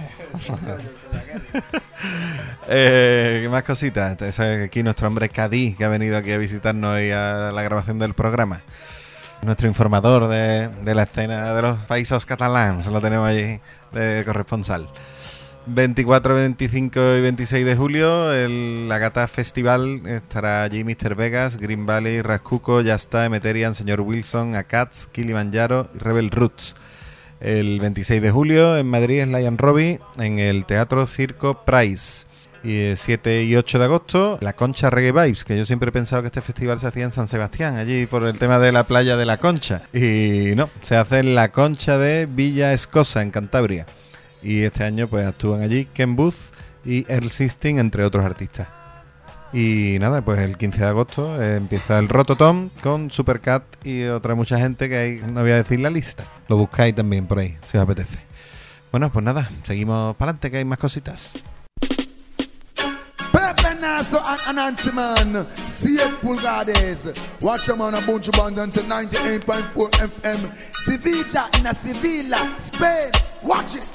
eh, ¿Qué más cositas? Ese es aquí nuestro hombre Cadí, que ha venido aquí a visitarnos y a la grabación del programa. Nuestro informador de, de la escena de los países catalans, lo tenemos allí de corresponsal. veinticuatro, veinticinco y veintiséis de julio, el Agata Festival, estará allí míster Vegas, Green Valley, Rascuco, Yasta, Emeterian, Señor Wilson, Akats, Kilimanjaro y Rebel Roots. El veintiséis de julio en Madrid, en Lion Robbie, en el Teatro Circo Price. Y el siete y ocho de agosto, la Concha Reggae Vibes, que yo siempre he pensado que este festival se hacía en San Sebastián, allí por el tema de la playa de la Concha. Y no, se hace en la Concha de Villa Escosa, en Cantabria. Y este año pues actúan allí Ken Booth y Earl Sisting, entre otros artistas. Y nada, pues el quince de agosto eh, empieza el Rototom con Supercat y otra mucha gente que hay, no voy a decir la lista. Lo buscáis también por ahí, si os apetece. Bueno, pues nada, seguimos para adelante, que hay más cositas. Pepe Naso and Nancy Man, siete pulgadas. Watch them on a bunch of bands and ninety-eight point four F M. Sevilla in a Sevilla, Spain. Watch it.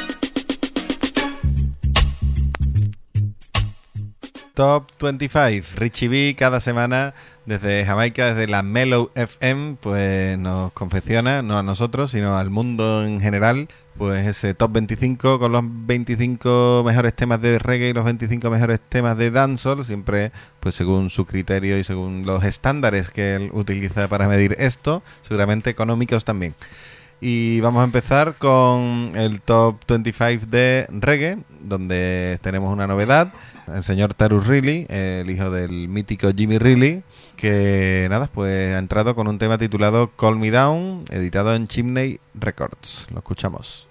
Top veinticinco, Richie B cada semana desde Jamaica, desde la Mellow F M, pues nos confecciona, no a nosotros, sino al mundo en general, pues ese top veinticinco con los veinticinco mejores temas de reggae y los veinticinco mejores temas de dancehall, siempre pues según su criterio y según los estándares que él utiliza para medir esto, seguramente económicos también. Y vamos a empezar con el top veinticinco de reggae, donde tenemos una novedad. El señor Tarrus Riley, el hijo del mítico Jimmy Riley, que nada, pues ha entrado con un tema titulado Call Me Down, editado en Chimney Records. Lo escuchamos.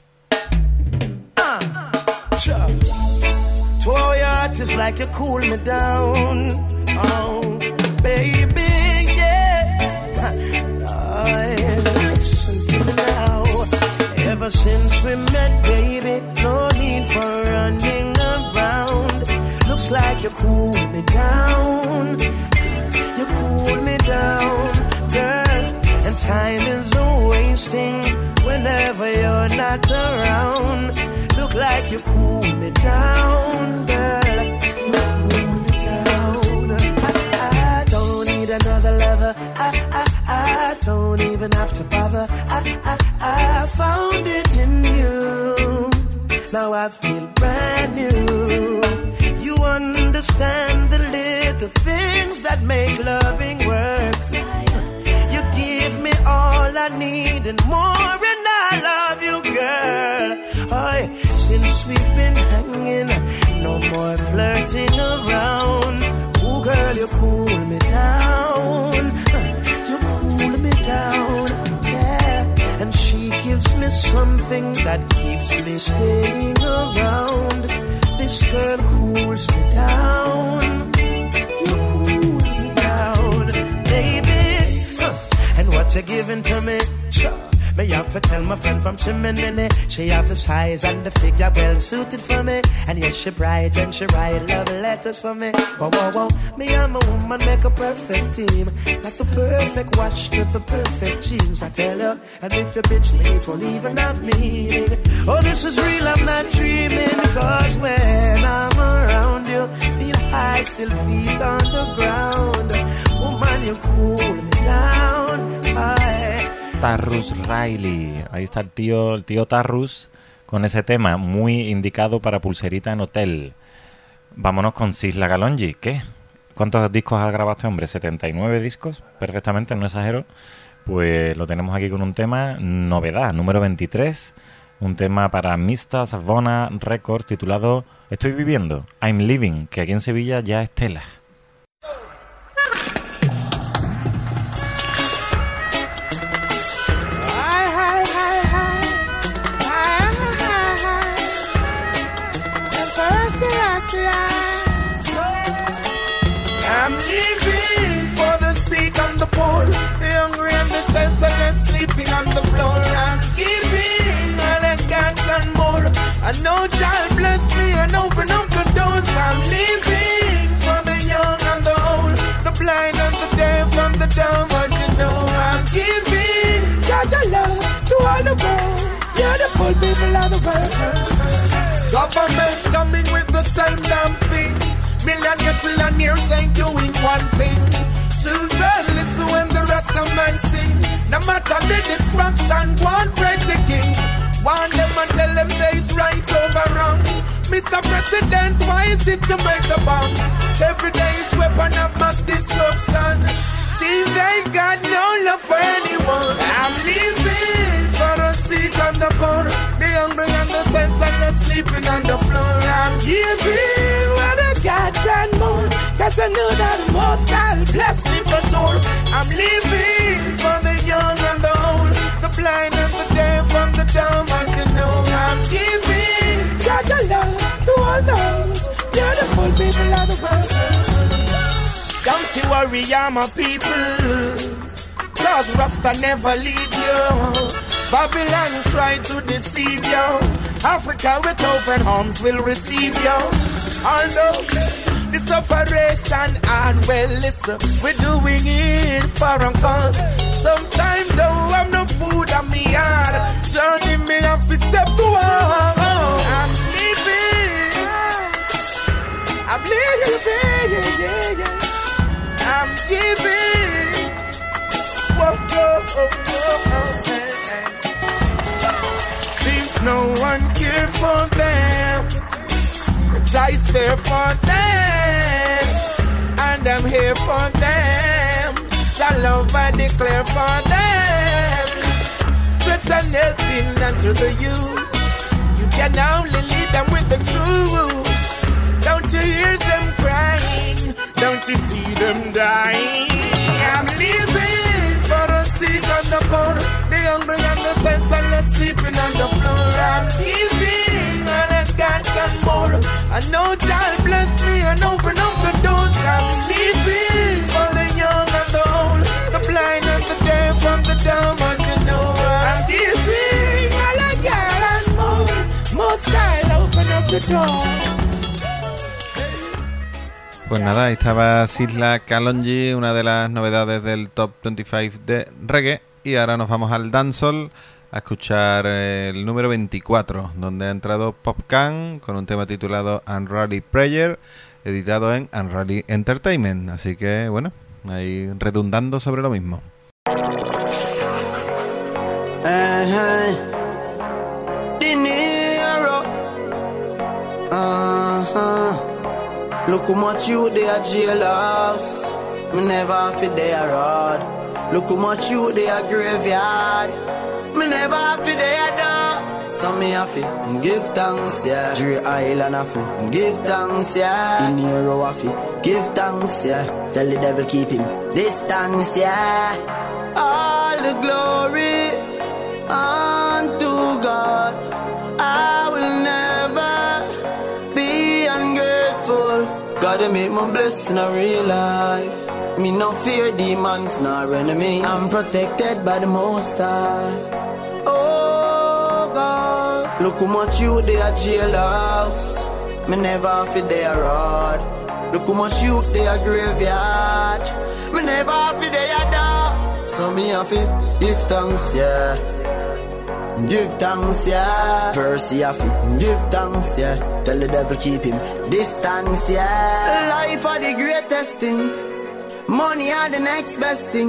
Ever since we met, baby, no need for running around. Looks like you cool me down. You cool me down, girl. And time is a wasting whenever you're not around. Look like you cool me down, girl. You cool me down. I, I don't need another lover. I, I, I don't even have to bother. I, I, I found it in you. Now I feel brand new. You understand the little things that make loving worth. You give me all I need and more, and I love you, girl. Oh, since we've been hanging, no more flirting around. Oh, girl, you cool me down. You cool me down, yeah. And she gives me something that keeps me staying around. This girl cools me down. You cool me down, baby. Huh. And what you giving to me? Sure. Me have to tell my friend from Chimney. She have the size and the figure well suited for me. And yes, she bright and she write love letters for me. Whoa, whoa, whoa. Me and my woman make a perfect team. Like the perfect watch with the perfect jeans. I tell you, and if you bitch me, it won't even have meaning. Oh, this is real, I'm not dreaming. Cause when I'm around you, feel high, still feet on the ground. Woman, you cool me down. I Tarrus Riley, ahí está el tío, el tío Tarrus con ese tema muy indicado para pulserita en hotel. Vámonos con Sisla Kalonji. ¿Qué? ¿Cuántos discos ha grabado este hombre? setenta y nueve discos, perfectamente, no exagero. Pues lo tenemos aquí con un tema, novedad, número veintitrés. Un tema para Mista Savona Records titulado Estoy viviendo, I'm living, que aquí en Sevilla ya es tela. I'm living for the sick and the poor, the hungry and the shelterless sleeping on the floor. I'm giving all I got and more. I know God bless me and open up the doors. I'm living for the young and the old, the blind and the deaf and the dumb, as you know. I'm giving Jaja love to all the world, beautiful people of the world. Government's coming with the same damn thing. Millionaires, trillionaires ain't doing one thing. Children listen when the rest of men sing. No matter the destruction, one praise the king. One them and tell them there's right over wrong. Mister President, why is it to make the bomb? Every day is weapon of mass destruction. See, they got no love for anyone. I'm living for the sick and the poor, the hungry and the senseless sleeping on the floor. I'm giving what I got and more, cause I know that the most I'll bless me for sure. I'm living for the young and the old, the blind and the deaf and the dumb, as you know. I'm giving Jaja love to all those beautiful people of the world. Don't you worry, I'm a people, cause Rasta never leave you. Babylon try to deceive you. Africa with open arms will receive you. Although this operation hard, well listen, we're doing it for a cause. Sometimes though I'm no food on me yard, journey me have to step to walk. I'm living, I'm living, yeah, yeah, yeah. I'm giving, whoa, whoa, whoa, whoa, hey, hey. Seems no one cared for them, but I's there for them, and I'm here for them. The love I declare for them, strength and helping unto the youth. You can only lead them with the truth. Don't you hear them crying? Don't you see them dying? I'm living for the sick and the poor, the hungry and the senseless sleeping on the floor. I'm giving all I got and more. I know God bless me and open up the doors. I'm living for the young and the old, the blind and the deaf and the dumb, as you know. I'm giving all I got and more. Most I'll open up the doors. Pues nada, ahí estaba Sisla Kalonji, una de las novedades del Top veinticinco de reggae. Y ahora nos vamos al dancehall a escuchar el número veinticuatro, donde ha entrado Popcaan con un tema titulado Unruly Prayer, editado en Unruly Entertainment. Así que bueno, ahí redundando sobre lo mismo. Hey, hey. Dinero. Uh-huh. Look how much you they are jailhouse. Me never have it there road. Look how much you they are graveyard. Me never have it there door. So me have it give thanks, yeah. Dre Island have it give thanks, yeah. In Nero have it give thanks, yeah. Tell the devil keep him distance, yeah. All the glory unto God. I will never be ungrateful. Gotta make my blessing a real life. Me no fear demons nor enemy. I'm protected by the Most High. Oh God, look how much you they are jailhouse. Me never have it there road. Look how much youth they are graveyard. Me never have it there door. So me have it give thanks, yeah. Give thanks, yeah. Mercy of it. Give thanks, yeah. Tell the devil keep him distance, yeah. Life are the greatest thing. Money are the next best thing.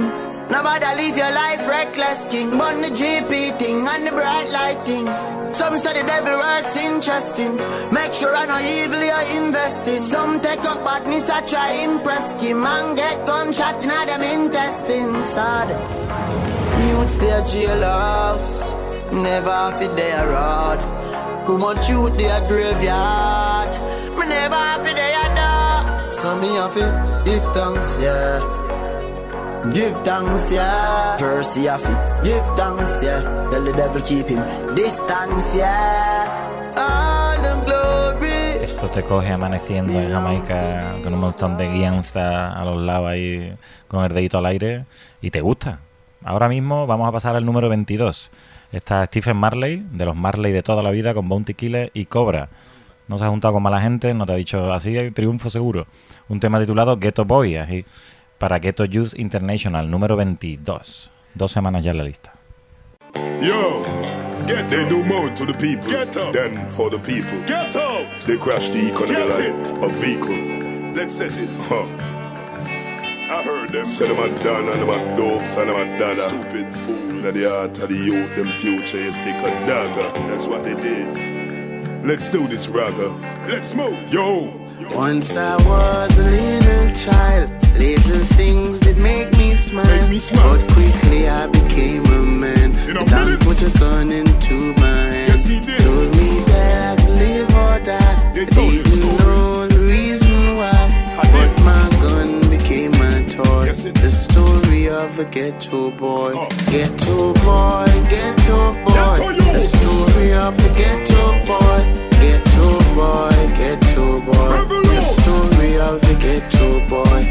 Nobody live your life reckless, king. Burn the G P thing and the bright light thing. Some say the devil works interesting. Make sure I know evil you're investing. Some take up badness, I try impress him. And get gunshot in them intestines. Sad. Youth stay jailhouse. Never fit their rod. Too much youth their graveyard. Me never fit their door. So me have to give thanks, yeah. Give thanks, yeah. Mercy of it. Give thanks, yeah. Tell the devil keep him distance, yeah. All the glory. Esto te coge amaneciendo en Jamaica con un montón de gangsta a los lados ahí con el dedito al aire y te gusta. Ahora mismo vamos a pasar al número veintidós. Está Stephen Marley, de los Marley de toda la vida, con Bounty Killer y Cobra. No se ha juntado con mala gente, no te ha dicho así, hay triunfo seguro. Un tema titulado Ghetto Boy, así, para Ghetto Youth International, número veintidós. Dos semanas ya en la lista. Yo, get they do more to the people get up. Than for the people. Get up. They crash the economy like a vehicle. Let's set it. Huh. I heard them. Say them a done and them a dopes and them a dada. Stupid fool. That the heart of the youth, them future is take a dagger. That's what they did. Let's do this, rather. Let's move. Yo. Once I was a little child, little things that make me smile. Make me smile. But quickly I became a man. The dog put a gun into my hand. Yes, he did. Told me that I could live or die. They I didn't know the reason why. But my gun became my toy. Yes, the story of a ghetto boy. Oh. Ghetto boy, ghetto boy. The story of the ghetto boy. Ghetto boy, ghetto boy. The story of the ghetto boy.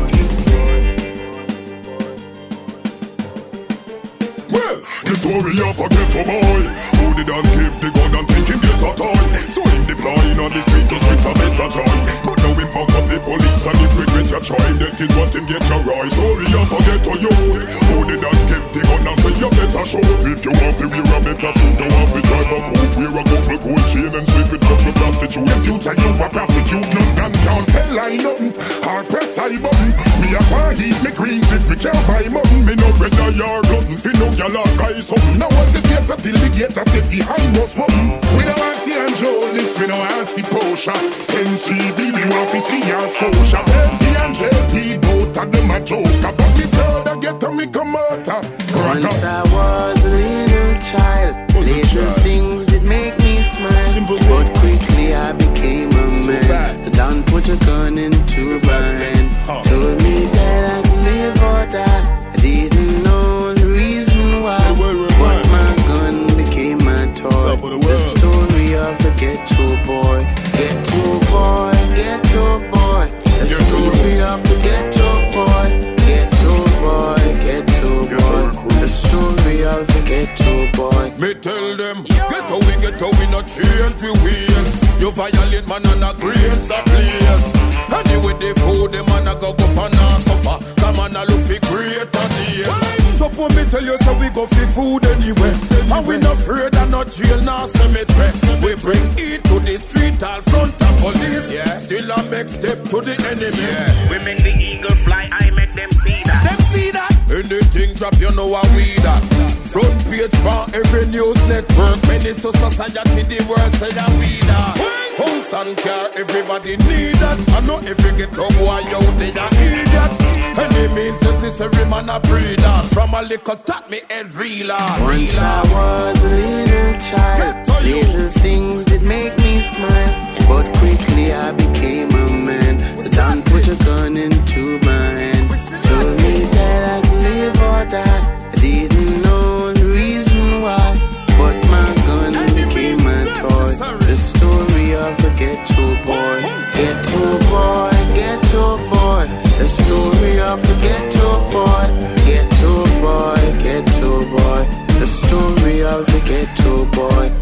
Well, the story of a ghetto boy who didn't give the gun and think him get a toy. So him deploying on the street to spit a better joy. But now him back up the police and him regret your try. That is what him get your right. Story of a ghetto youth who didn't give the gun and say you better show. If you want to wear a better suit, you want to drive a coupe, wear a couple gold chain and sleep with couple prostitute. In future you a prosecute, none and can't tell I nothing. Hard press I button. Me a want eat me greens if me can't buy mutton. Me no better yard nothing. Fi no gyal or guy something. Now all the gates up till the gate a say fi hide us something. We don't want see Angelis, we don't want see Porsche. N C B we want fi see our Scotia. B and J P both of them a joke. But me proud I get to me come out. Once I was a little child, little things that make me smile. Simple, but quickly I became a man. The Don put a gun into my hand. Huh. Told me that I could live or die. I didn't know the reason why. But my gun became my toy. The story of the ghetto boy. Ghetto boy, ghetto boy. The story of the ghetto boy. Ghetto boy, ghetto boy. The story of the ghetto boy. Me tell them, get how we get how we not change we ways. You violate man and a grains of place. Anyway the food them man a go go for now suffer. Come on a look for greater days. So for me tell you so we go for food anyway. And we not afraid of no jail nor cemetery. We bring it to the street all front of police. Yeah. Still a make step to the enemy. Yeah. We make the eagle fly, I make them see that. Them see that. Anything drop you know how we that. Front page for every news network. Menace to society the world say that we that. House and car everybody need that. I know if you get a boy out they are idiot. Any means necessary man a breed that. From a little top me head real hard. Once I was a little child, little things that make me smile. But quickly I became a man. The Don put a gun into my hand. Told me that I could live or die. I didn't know the reason why. But my gun became my toy. The story of the ghetto boy. Ghetto boy, ghetto boy. The story of the ghetto boy. Ghetto boy, ghetto boy. The story of the ghetto boy.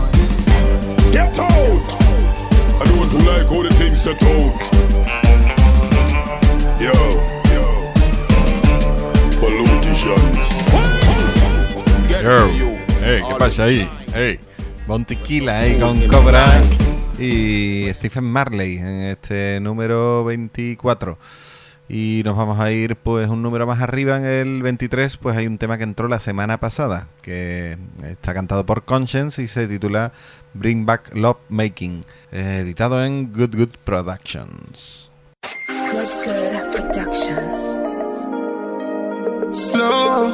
Get out! I don't to like all the things set out. Yo, yo. Politicians. Yo. Hey, ¿qué pasa ahí? Hey. Bounty Killer ahí con Cobra y Stephen Marley en este número veinticuatro. Y nos vamos a ir pues un número más arriba, en el veintitrés, pues hay un tema que entró la semana pasada, que está cantado por Conscience y se titula Bring Back Love Making, eh, editado en Good Good Productions. Good Good Productions. Slow,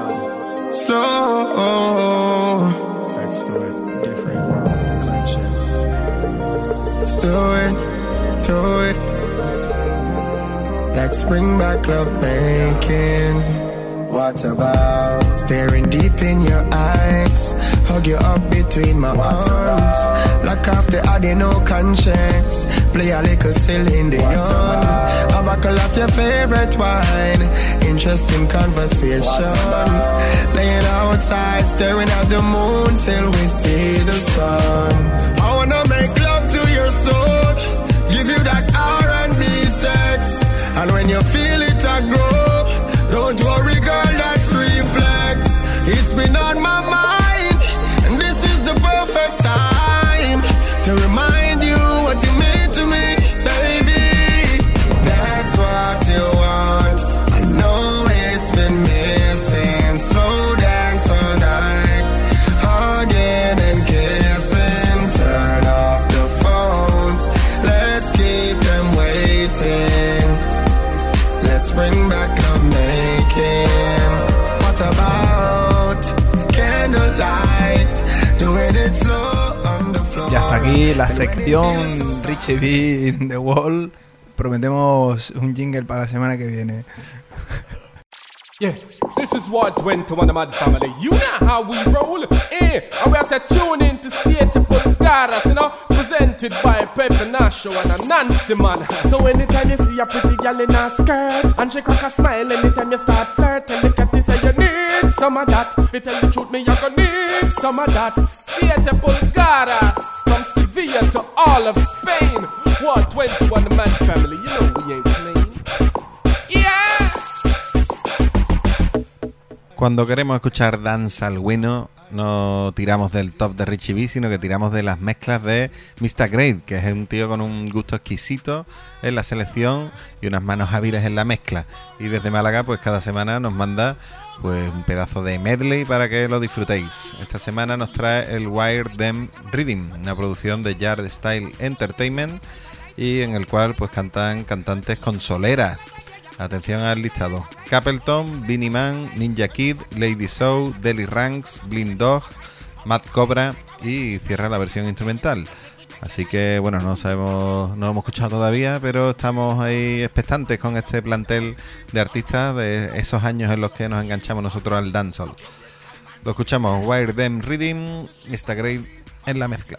slow. Let's do it different. Conscience. Let's do it, do it. Let's bring back love making. What about staring deep in your eyes? Hug you up between my arms. Lock off the addy, no conscience. Play a little Celine Dion. A buckle of your favorite wine. Interesting conversation. Laying outside, staring at the moon till we see the sun. I wanna make love to your soul. Give you that R and B sex. And when you feel it I grow, don't worry girl, that's reflex. It's been on my mind, and this is the perfect time to remind you what you mean to me, baby. That's what you want. I know it's been missing. Slow dance all night, hugging and kissing. Turn off the phones, let's keep them waiting. Let's bring back love making. What about candlelight? Doing it slow on the floor. Y hasta aquí la sección Richie B in the Wall. Prometemos un jingle para la semana que viene. Yeah, this is what went to one of my family. You know how we roll, eh? And we are set tune in to see it to put Garas, you know, presented by Pepe Nacho and a Nancy man. So anytime you see a pretty girl in a skirt and she crack a smile, anytime you start flirting, look at this and you need some of that. If you tell the truth, me you gonna need some of that. Theatre Pulgaras, from Sevilla to all of Spain. What went to one man family? You know we ain't playing. Yeah. Cuando queremos escuchar dancehall bueno, no tiramos del top de Richie B, sino que tiramos de las mezclas de mister Great, que es un tío con un gusto exquisito en la selección y unas manos hábiles en la mezcla. Y desde Málaga, pues cada semana nos manda pues un pedazo de medley para que lo disfrutéis. Esta semana nos trae el Wire Them Rhythm, una producción de Yard Style Entertainment, y en el cual pues cantan cantantes con solera. Atención al listado: Capleton, Beenie Man, Ninja Kid, Lady Soul, Deli Ranks, Blind Dog, Mad Cobra, y cierra la versión instrumental. Así que bueno, no sabemos, no lo hemos escuchado todavía, pero estamos ahí expectantes con este plantel de artistas de esos años en los que nos enganchamos nosotros al dancehall. Lo escuchamos, Wire Them Rhythm, mister Great en la mezcla.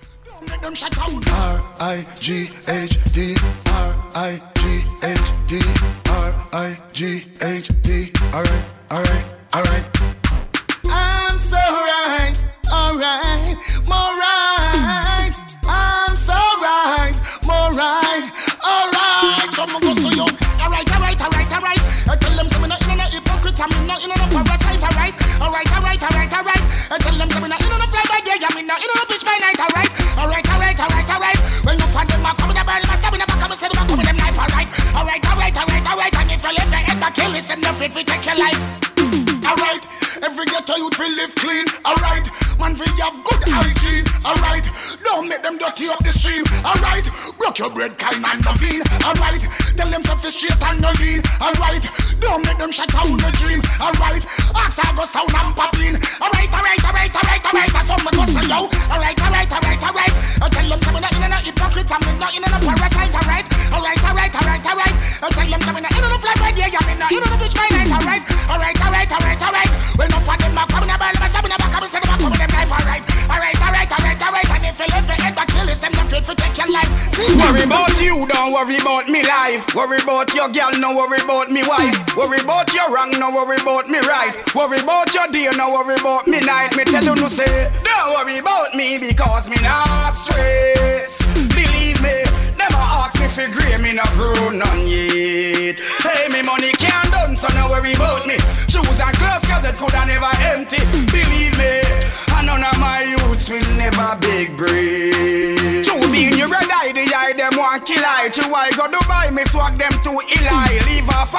R I G H D, R I G H D, R I G H D. Alright, alright, alright. I'm so right, alright, more right. I'm so right, more right, alright. Come on, go so yo. Alright, alright, alright, alright. I tell them I'm not in a hypocrite, I'm not in a parasite, alright. Alright, alright, alright, alright. I tell them I'm not in a fly by day, I'm not in a bitch by night, alright. Alright, alright, alright, alright. When you find them, I'm coming to burn them, I'm stabbing them, I'm coming to say them, I'm coming to them knife, alright. Alright, alright, alright, alright. And if you live your head back, kill this, then you're fit, we take your life. Alright, every ghetto youth will live clean. Alright, man, we have good hygiene. Alright, don't make them dirty up the stream. Alright, broke your bread kind and no mean. Alright, tell them something straight and no lean. Alright, don't make them shut down the dream. Alright, ask I go down and pop in. Alright, alright, alright, alright, alright. That's how me go say yo. Alright, alright, alright, alright. I tell them I'm not in a hypocrite, I'm not in a parasite. Alright, alright, alright, alright, alright. I tell them I'm not in a fly by day, I'm not in a bitch by night. Alright, alright, alright, alright, alright. Well, no for them, I'm coming to burn them, I'm stabbing them, I'm coming to say them, I'm coming to them knife. Alright, alright, alright, alright, alright. And if you live your head back, kill this, them not fit for take your life. See, worry about you, don't worry about me life. Worry about your girl, no worry about me wife. Worry about your wrong, no worry about me right. Worry about your day, no worry about me night. Me tell you no say, don't worry about me because me not stress. Believe me, never ask me for grey, me not grow none yet. Hey, me money can't done, so no worry about me. Shoes and clothes, cause it coulda never empty. Believe me, and none of my youths will never big breed. True being your red eye, the eye them want kill I. True I go Dubai, me swag them to Eli. Leave off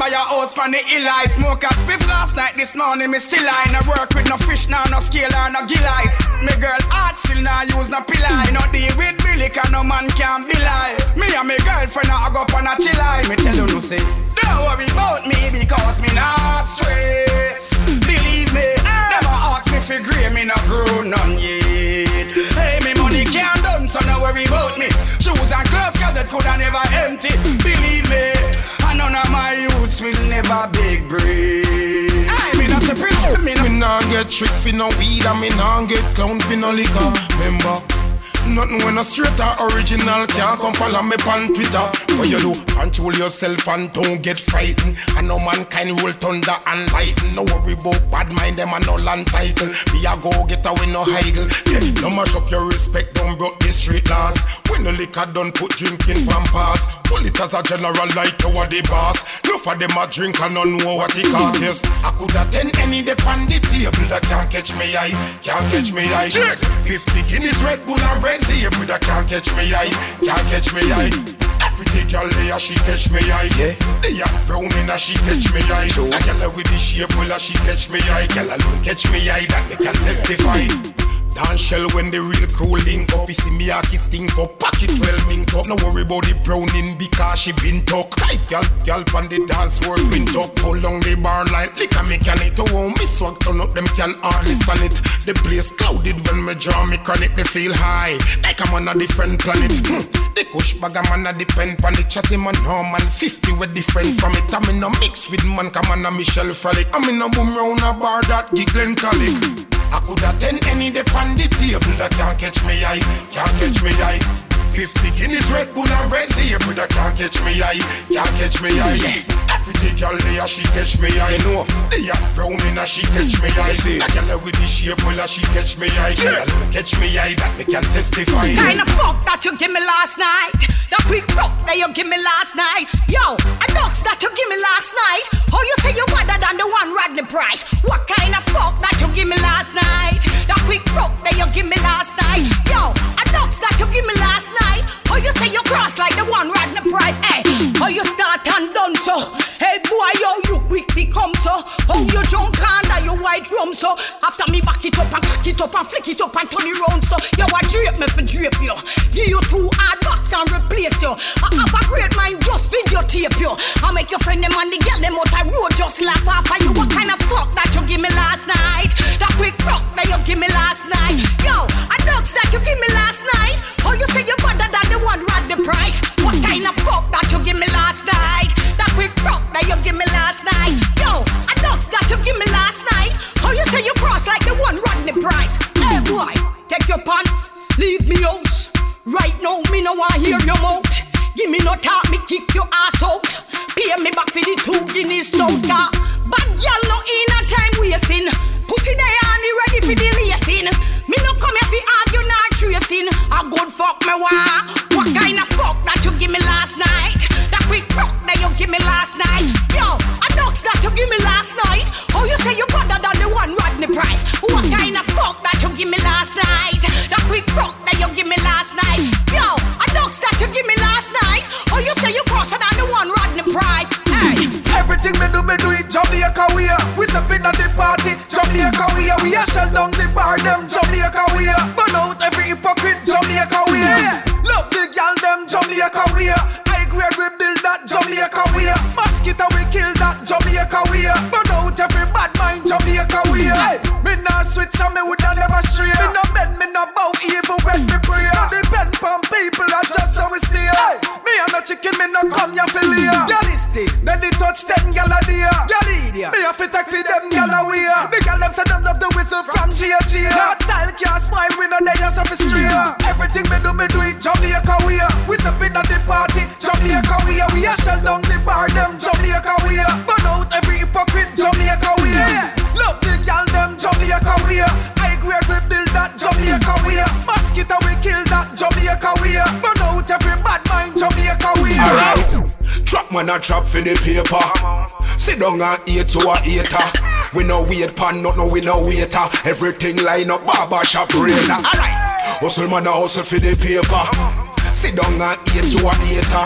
buy a house from the hill. I smoke a spliff last night, this morning me still I no work with no fish, now no scale or no gill eye. Me girl heart still now use no pill eye. No deal with Billy, cause no man can be lie. Me and me girlfriend I go up on a chill eye. Me tell you no say, don't worry about me because me not stress. Believe me, never ask me for grey, me no grow none yet. Hey, me money can't done, so no worry about me. Shoes and clothes, cause it coulda never empty. Believe me, and none of my youths will never beg bread. I mean, that's a pretty me. Me nah get trick for no weed, and me nah get clown for no liquor. Remember, nothing when a straight or original can't come follow me on Twitter. What you do? Control yourself and don't get frightened. And no man can roll thunder and lightning. No worry about bad mind, them and no land title. Be a go get away no hidle. Yeah, no mash up your respect, don't broke the street laws. When the liquor done put drinking pampas. Pull it as a general like you are the boss. No for them a drink and no know what it costs. Yes, I could attend any dip on the table that can't catch me eye. Can't catch me eye. Check. fifty Guinness, Red Bull and Red the brother can't catch me eye, can't catch me eye. Every day girl there she catch me eye. Yeah, they are brown in a she catch me eye. A girl with the shape will a she catch me eye. Girl alone catch me eye that they can testify. Dance shell when the real crew link up. You see me a kiss stink up, pocket well mint up. No worry about the browning because she been tuck. Tight girl, girl on the dance floor quint up. Pull down the bar like liquor mechanic. To won't miss swag turn up them can hardly stand it. The place clouded when me draw me chronic. Me feel high like I'm on a different planet. Hmm. The kush bag I'm on a depend on the chatty man normal fifty with different from it. I'm in a mix with man come on a Michelle Frolic. I'm in a boom round a bar that giggling colic. I could attend any dip on the table that can't catch me eye, can't catch me eye. fifty Guinness, Red Bull and Red Label that can't catch me eye, can't catch me eye. Every day girl there she catch me eye. No, they are brown in a she catch me eye. A girl with the shape will a she catch me eye. Girl catch me eye that they can testify. Kind of fuck that you give me last night. The quick rock that you give me last night. Yo, a dogs that you give me last night. Oh, you say you better than the one Rodney Price. What kind of fuck that you give me last night? The quick rock that you give me last night. Yo, a dogs that you give me last night. Oh, you say you cross like the one Rodney Price. Hey, oh, you start and done so. Hey, boy, yo, you quickly come so. Oh, you jump under your white rum so. After me back it up and cock it up and flick it up and turn it round so. Yo, I drape me for drape you. Give you two hard box and replace you. I have a great mind just videotape you. I make your friend them and the girl them out the road just laugh off of you. What kind of fuck that you give me last night? That quick rock that you give me last night. Yo, a dogs that you give me last night. Oh, you say you better than the one Rodney Price. What kind of fuck that you give me last night? That quick rock that you give me last night. Yo, a dogs that you give me last night. Oh, you say you cross like the one Rodney Price. Hey boy, take your pants, leave me out. Right now, me no want hear your mouth. Give me no talk, me kick your ass out. Pay me back for the two Guinness stout car. Bad girl no in a time wasting. Pussy there and he ready for the lacing. Me no come here for argue nor tracing. A good fuck me wah. What kind of fuck that you give me last night? That quick rock that you give me last night. Yo, a dogs that you give me last night. Oh, you say you better than the one Rodney Price. What kind of fuck that you give me last night? That quick rock that you give me last night. Yo, a dogs that you give me last night. Oh, you say you crosser than the one Rodney Price. Hey, everything me do, me do it Jamaica way. We step in at the party, Jamaica way. We a shell down the bar, them Jamaica way. Burn out every hypocrite, Jamaica way. Yeah. Love the girl, them Jamaica way. High grade we build that Jamaica way. Mosquito we kill that Jamaica way. Burn out every bad mind, Jamaica way. Hey, me nah switch and me woulda never stray. Me no bend, me no bow even when me pray. No depend on people, I just how we stay. Hey, me a no chicken, me no come here for lay. Realistic, then they touch ten gal a day. Gal idiot, me a fit take for them gal away. The gal them say them love the whistle from G A G. Hot style can't smile, we no dey as a stray. Everything me do, me do it Jamaica way. We step in at the party, Jamaica way. We a shell down the bar, them Jamaica way. Burn out every hypocrite, Jamaica way. Yeah. Love the gal, them Jamaica way. High grade we build that Jamaica way. Mosquito we kill that Jamaica way. Burn out every bad mind, Jamaica way. Alright, trap man a trap for the paper. Sit down and eat to a eater. We no wait pan, not no we no waiter. Everything line up, barber shop razor. Alright, hustle man a hustle for the paper. Sit down and eat to a eater.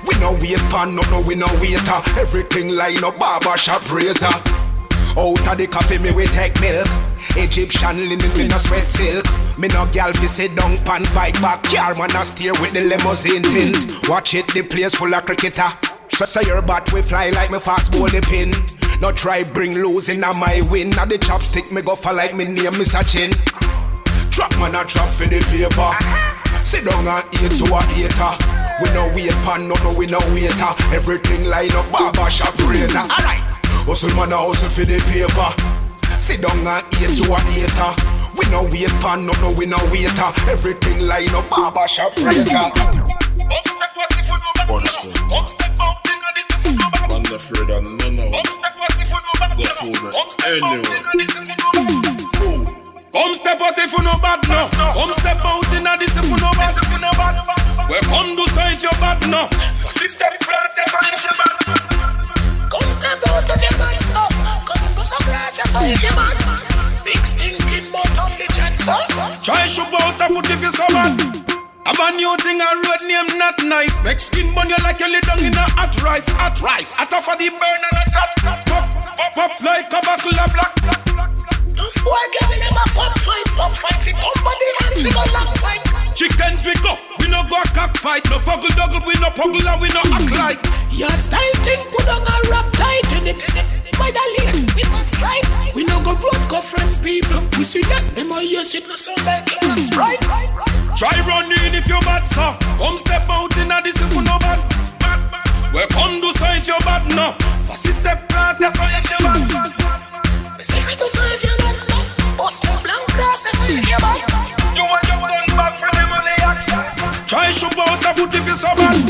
We no wait pan, no, no, we no waiter. Everything line up, barber shop razor. Out of the coffee, me we take milk. Egyptian linen, me no sweat silk. Me no gal fi sit down pan bike back. Car man a steer with the limousine tint. Watch it, the place full of cricketer. So say your bat we fly like me fast ball the pin. No try bring losing on my win. Now the chopstick me go for like me name Mister Chin. Trap man a trap for the paper. Sit down and eat to a eater. We no wait pan, no no we no waiter. Everything line up, barber shop razor. Alright, hustle man a hustle for the paper. Sit down and eat to a eater. We no wait pan, no no we no waiter. Everything line up, barber shop razor. Come step what the food over. Come step out in this the food over. I'm not afraid of no no. Come step what the food over. Go food Come step out in this the food over. Come step out if you no bad no. Come step out in this if you no bad. Well, come do so if you bad no. First step first, that's all if you bad. Come step out of your bad stuff. Come do some grass, that's all if you bad. Big things give more on the chance. Try shoot out a foot if you so bad. Have a new thing a road name not nice. Make skin burn you like you lay down in a hot rice. Hot rice, hot off of the burn and a chat. Pop, pop, pop like a buckle of black. Those boy giving them a pop fight. Pop fight, we come by the hands, we go long fight. Chickens we go, we no go a cock fight. No fuggle duggle, we no puggle and we no act like. Yard style thing, put on a rap tight. In it, in it, by the lane, we not strike. We no go road, go friend people. We see that, them a yes, it no sound like a strike. Try run in if you bad, so come step out in a this if you no bad. Well, come do so if you bad, no. First step fast, that's why if you bad. Me say we do so if you don't know. Bust no blank grass, that's why if you bad. You want your gun back from the money action. Try shoot out a foot if you so bad.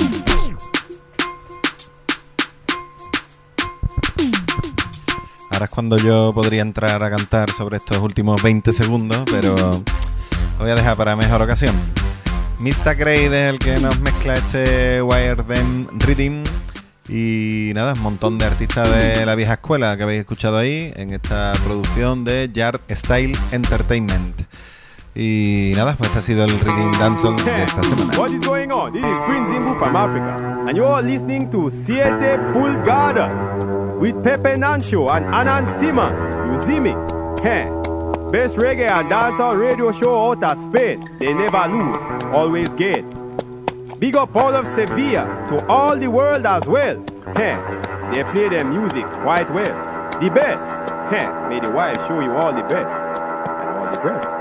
Ahora es cuando yo podría entrar a cantar sobre estos últimos veinte segundos, pero lo voy a dejar para mejor ocasión. mister Grade es el que nos mezcla este Wire Them Rhythm. Y nada, un montón de artistas de la vieja escuela que habéis escuchado ahí en esta producción de Yard Style Entertainment. Y nada, pues este ha sido el Reading Dancehall de esta semana. What is going on? This is Prince Imbu from Africa, and you are listening to Siete Pulgadas with Pepe Nancho and Anan Siman. You see me? Hey. Best reggae and dancehall radio show out of Spain. They never lose, always get. Big up all of Sevilla to all the world as well. Hey. They play their music quite well. The best. Hey. May the wife show you all the best and all the best.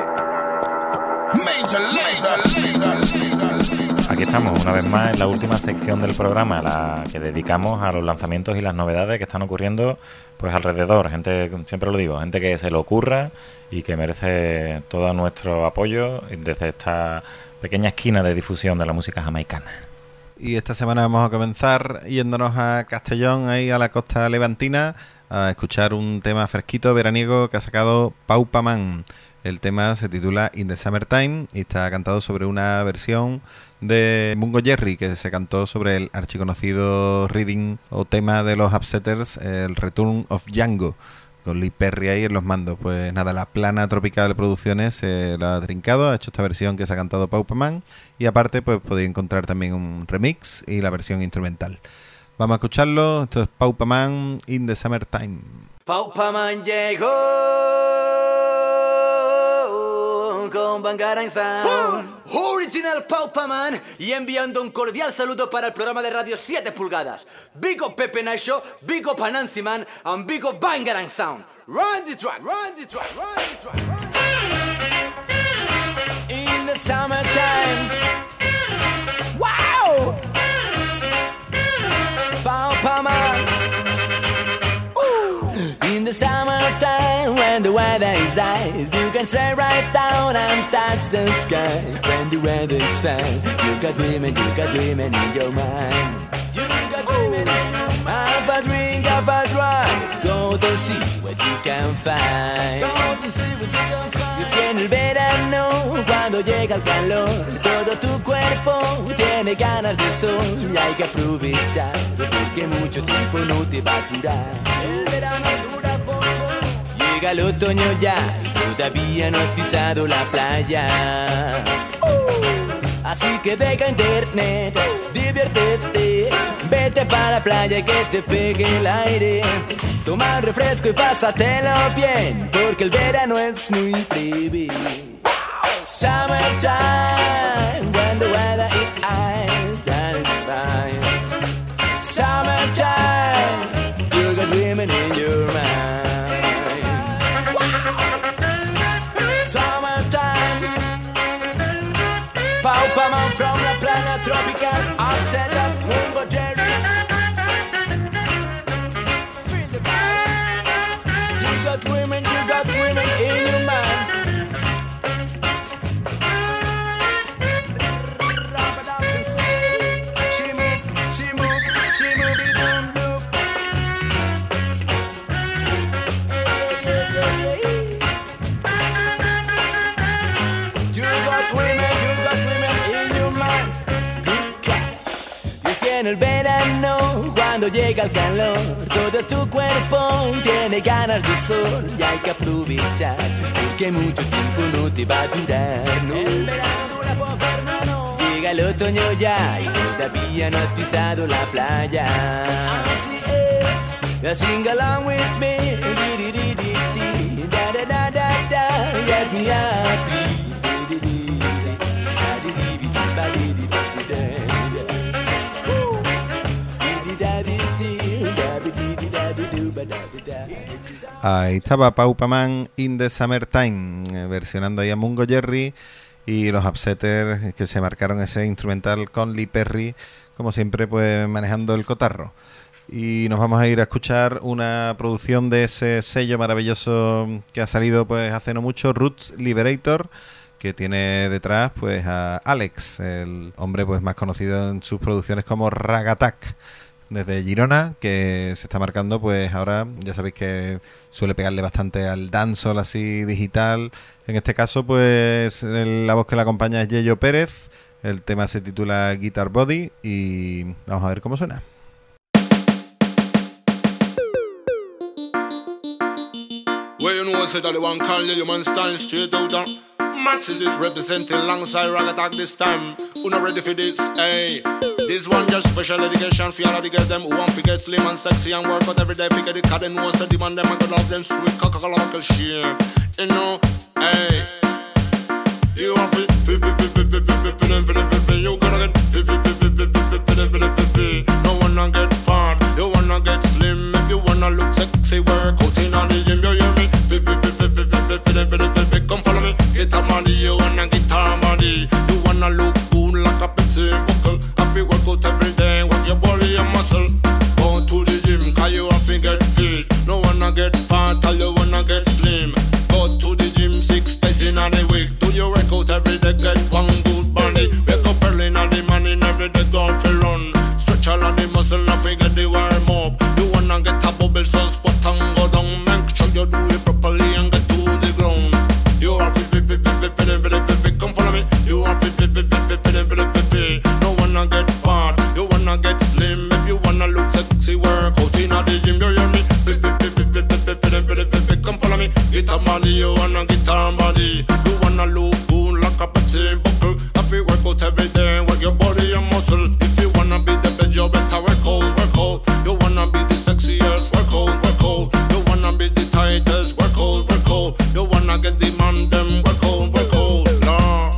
Aquí estamos una vez más en la última sección del programa, la que dedicamos a los lanzamientos y las novedades que están ocurriendo pues alrededor. Gente, siempre lo digo, gente que se lo ocurra y que merece todo nuestro apoyo desde esta pequeña esquina de difusión de la música jamaicana. Y esta semana vamos a comenzar yéndonos a Castellón, ahí a la costa levantina, a escuchar un tema fresquito, veraniego, que ha sacado Paupaman. El tema se titula In the Summertime y está cantado sobre una versión de Mungo Jerry que se cantó sobre el archiconocido reading o tema de los Upsetters, el Return of Django, con Lee Perry ahí en los mandos. Pues nada, la Plana Tropical Producciones se la ha trincado, ha hecho esta versión que se ha cantado Paupaman y aparte pues podéis encontrar también un remix y la versión instrumental. Vamos a escucharlo, esto es Paupaman In the Summertime. Paupaman llegó con Bangarang Sound, uh, original Paupaman, y enviando un cordial saludo para el programa de radio siete pulgadas. Big up Pepe Nacho, big up Anansi Man, and big up Bangarang Sound. Run the track, run the track, run the track, run the track. In the summertime, wow! Paupaman. In the summertime, when the weather is nice, you can stay right down and touch the sky. When the weather is fine, you got women, you got women in your mind. You got women in your mind. Have a drink, have a drive. Go to see what you can find. Go to see what you can find. Y tiene el verano cuando llega el calor. Todo tu cuerpo tiene ganas de sol. Y hay que aprovechar porque mucho tiempo no te va a durar. El verano dura poco. Llega el otoño ya y todavía no has pisado la playa. Uh, así que deja internet, debe diviértete. Vete para la playa que te pegue el aire. Toma un refresco y pásatelo bien, porque el verano es muy breve. Summertime, when the weather is high, that is fine. Summertime, you got women in your mind. Summertime, Paupaman from la plana tropical, offset of Mungo Jerry. Feel the vibe. You got women, you got women in your mind. En el verano, cuando llega el calor, todo tu cuerpo tiene ganas de sol y hay que aprovechar, porque mucho tiempo no te va a durar, ¿no? El verano dura poco, hermano. Llega el otoño ya y todavía no has pisado la playa. Así es. Now sing along with me, di di di di di, da da da da da, yes me happy. Ahí estaba Paupaman in the Summertime, eh, versionando ahí a Mungo Jerry y los Upsetters que se marcaron ese instrumental con Lee Perry, como siempre, pues manejando el cotarro. Y nos vamos a ir a escuchar una producción de ese sello maravilloso que ha salido pues hace no mucho, Roots Liberator, que tiene detrás pues a Alex, el hombre pues más conocido en sus producciones como Rag Attack, desde Girona, que se está marcando pues ahora, ya sabéis que suele pegarle bastante al dancehall así digital. En este caso pues el, la voz que la acompaña es Yeyo Pérez, el tema se titula Guitar Body y vamos a ver cómo suena. Well, you know, say that the one call the human style straight out of matches it representing alongside Rag Attack this time. Who not ready for this? Hey, this one just special education for all of the girls them who want to get slim and sexy and work out every day. Figure the cat and know so demand them and go love them sweet coca-cola muckle share. You know, hey, you want to fi fi fi fi fi fi fi fi fi fi you gonna get fi fi fi fi fi fi fi fi fi fi. No wanna get fat, you wanna get slim. If you wanna look sexy, work out in on the gym. You hear me? Fi fi fi fi fi fi fi fi fi fi. Come follow me. Get a money, you wanna get a money. You wanna look cool like a Pepsi buckle. Have to work out every day, work your body and muscle. Go to the gym, cause you have to get fit. No wanna get fat, all you wanna get slim. Go to the gym six days in a week. Do your work out every day, get one good body. Wake up early in the morning, every day go for run. Stretch all of the muscle, now get the warm up. You wanna get a bubble, so squat and go down. Make sure you do it properly and get to the ground. You are fit, fit, fit, fit, fit, fit, fit, fit, come follow me. You are fit, fit, fit, fit, fit, fit, fit, fit, fit. No wanna get fat, you wanna get slim. If you wanna look sexy, work out in the gym. You hear me? Fit, fit, fit, fit, fit, fit, fit, fit, fit, fit, come follow me. Get a money, you wanna get a body. You wanna look cool like a Pepsi buckle. If you work out every day, work your body and muscle. If you wanna be the best, you better work out, work out. You wanna be the sexiest, work out, work out. You wanna be the tightest, work out, work out. You wanna get the man them, work out, work out. Nah.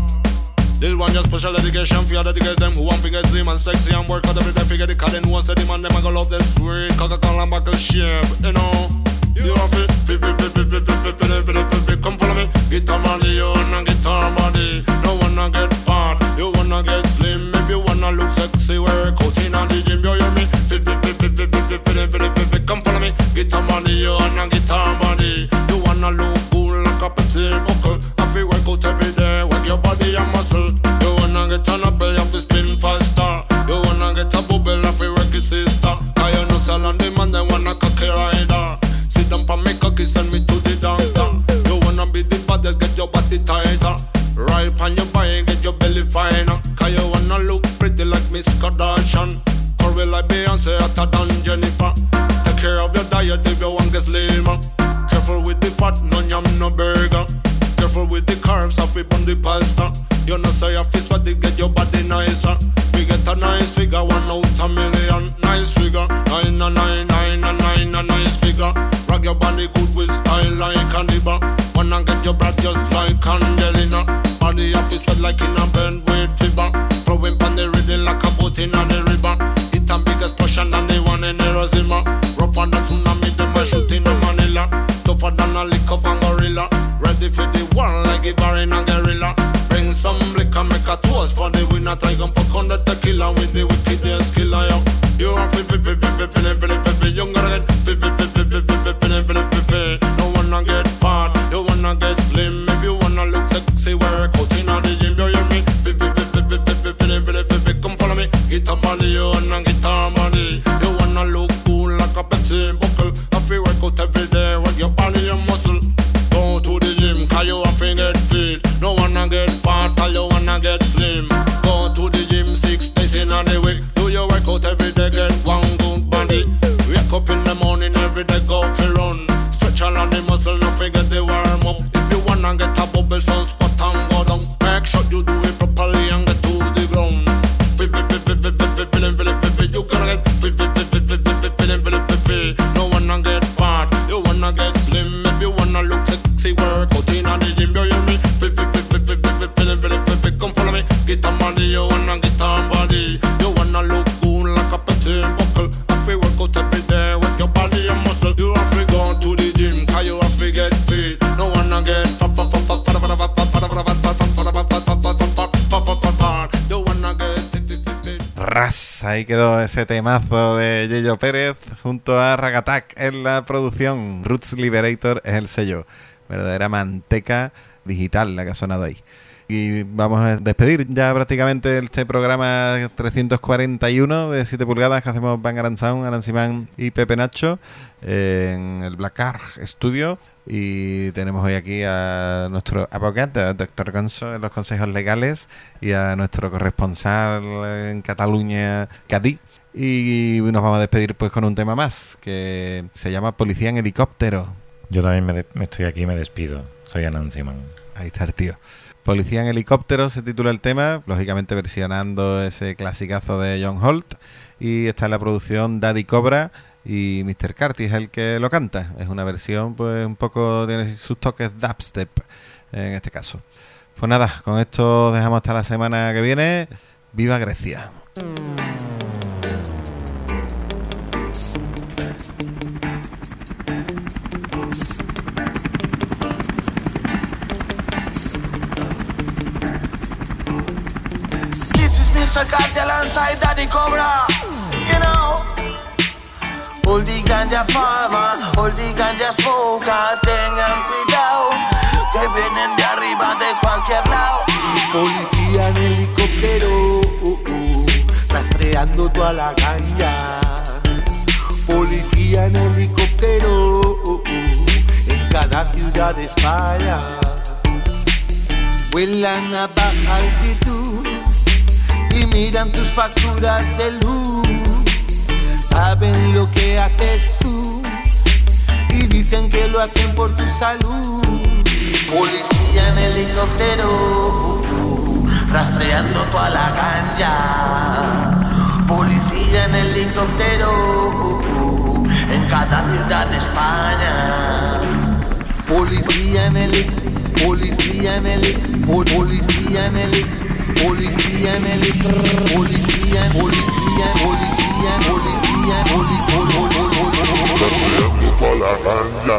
This one just special education for the girls them who want to get slim and sexy and work out every day. Figure the cat and wants to demand them and go love the sweet Coca-Cola and buckle shape, you know. You are fit, fit, fit, fit, fit, fit, fit, fit, fit, fit, fit, come follow me. Get a money, you wanna get a body. No wanna get fat, you wanna get slim. If you wanna look sexy, work out in the gym. You hear me? Fit, fit, fit, fit, fit, fit, fit, fit, fit, fit, come follow me. Get a money, you wanna get a body. You wanna look cool like a Pepsi buckle. Have to work out every day, work your body and muscle. You wanna get on a bell, you have to spin faster. You wanna get a bubble, have to work your sister. Cause you know salon the man, they wanna cocky rider. Sit down for me cocky, send me to the doctor. You wanna be the baddest, get your body tighter. Right on your body, get your belly finer. Cause you wanna look pretty like Miss Kardashian. Curvy like Beyonce, hotter than Jennifer. Take care of your diet if you want to get slimmer. Careful with the fat, no yam, no burger. Careful with the carbs, have it on the pasta. You know say your face what they get your body nicer. We get a nice, we a nice figure. Rock your body good with style like a nibber. Wanna get your breath just like Angelina. Body off is sweat like in a bend with fibber. Throwing pan the rhythm like a boat in a the river. It a biggest portion than the one in Hiroshima. Rougher than tsunami, them a shooting in Manila. Tougher than a lick of a gorilla. Ready for the war like a bar in a guerrilla. Bring some liquor, make a toast for the winner. Tiger puck on the tequila with the wickedest killer, yo. You are fi fi fi fi fi fi fi fi fi. You gotta get fi fi fi fi fi fi fi fi fi fi. No wanna get fat, you wanna get slim. If you wanna look sexy, work out in the gym. You hear me? Fi fi fi fi fi fi fi fi fi fi fi. Come follow me. Guitar body, you wanna guitar body. You wanna look cool like a Pepsi buckle. I feel work out every day with your body and muscle. Go to the gym, cause you have to get fit. No wanna get fat, cause you wanna get slim. Go to the gym six days in a week. Do your workout every day, get one good body. Wake up in the morning, every day go for run. Stretch all of the muscle, don't forget the warm up. If you wanna get a bubble, so squat and go down. Make sure you do it properly and get to the ground. Fi fi fi fi fi fi fi fi fi fi. You gotta get fi fi fi fi fi fi fi fi fi fi. No wanna get fat, you wanna get slim. If you wanna look sexy, work out in the gym. You hear me? Fi fi fi fi fi fi fi fi fi fi. Come follow me. Get a body, you wanna get a body. You wanna look cool like a Pepsi buckle. I feel work out every day with your body and muscle. You have to go to the gym, cause you have to get fit. No wanna get fat, fat, fat, fat, fat, fat, fat, fat, fat, fat, fat, fat, fat. You wanna get Ras, ahí quedó ese temazo de Yeyo Pérez junto a Ragatak en la producción. Roots Liberator es el sello. Verdadera manteca digital la que ha sonado ahí. Y vamos a despedir ya prácticamente este programa trescientos cuarenta y uno de siete pulgadas que hacemos Bang Aran Sound, Aran Simán y Pepe Nacho en el Black Ark Studio. Y tenemos hoy aquí a nuestro abogado, doctor Gonzo, en los consejos legales, y a nuestro corresponsal en Cataluña, Cadí. Y nos vamos a despedir pues con un tema más, que se llama Policía en Helicóptero. Yo también me, de- me estoy aquí y me despido. Soy Anan Simán. Ahí está el tío. Policía en Helicóptero se titula el tema, lógicamente versionando ese clasicazo de John Holt. Y está en la producción Daddy Cobra y mister Carty es el que lo canta. Es una versión, pues un poco, tiene sus toques dubstep en este caso. Pues nada, con esto dejamos hasta la semana que viene. ¡Viva Grecia! mister Carty alongside Daddy Cobra, you know. All the ganja farmer, all the ganja smoker, tengan cuidado, que vienen de arriba de cualquier lado. Policía en helicóptero, uh, uh, rastreando toda la ganja. Policía en helicóptero, uh, uh, en cada ciudad de España. Vuelan a baja altitud y miran tus facturas de luz. Saben lo que haces tú y dicen que lo hacen por tu salud. Policía en helicóptero, uh, uh, rastreando toda la ganja. Policía en helicóptero, uh, uh, en cada ciudad de España. Policía en el, policía en el, policía en el, policía en el, policía, policía, policía, policía, rastreando toda la ganja.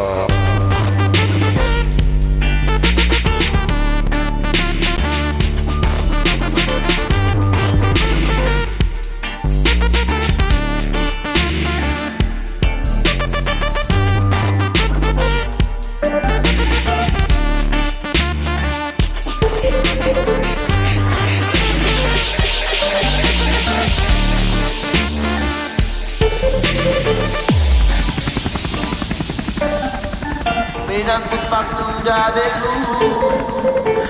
Miran tu factura de luz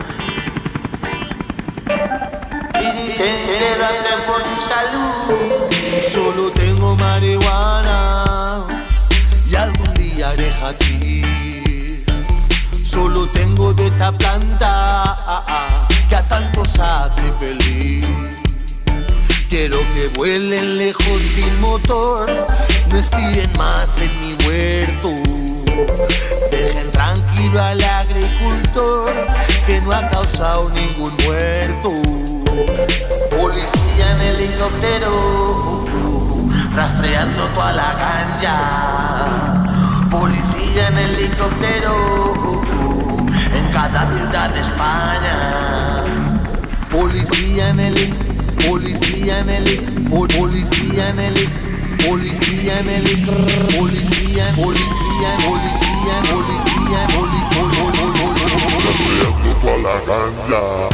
y dicen que le dan por tu salud. Solo tengo marihuana y algún día haré hachís. Solo tengo de esa planta que a tantos hace feliz. Quiero que vuelen lejos sin motor, no espíen más en mi huerto. Dejen tranquilo al agricultor, que no ha causado ningún muerto. Policía en helicóptero, rastreando toda la ganja. Policía en helicóptero, en cada ciudad de España. Policía en el, policía en el, pol, policía en el, policía en el, policía, policía, policía, policía, policía, rastreando toda la ganja.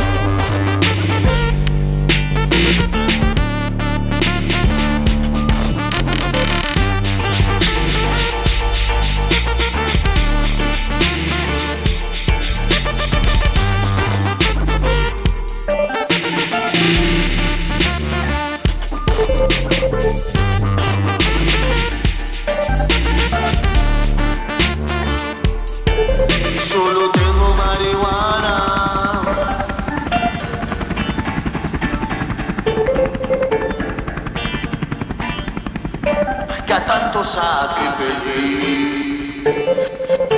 Solo tengo marihuana. Que a tantos hace feliz.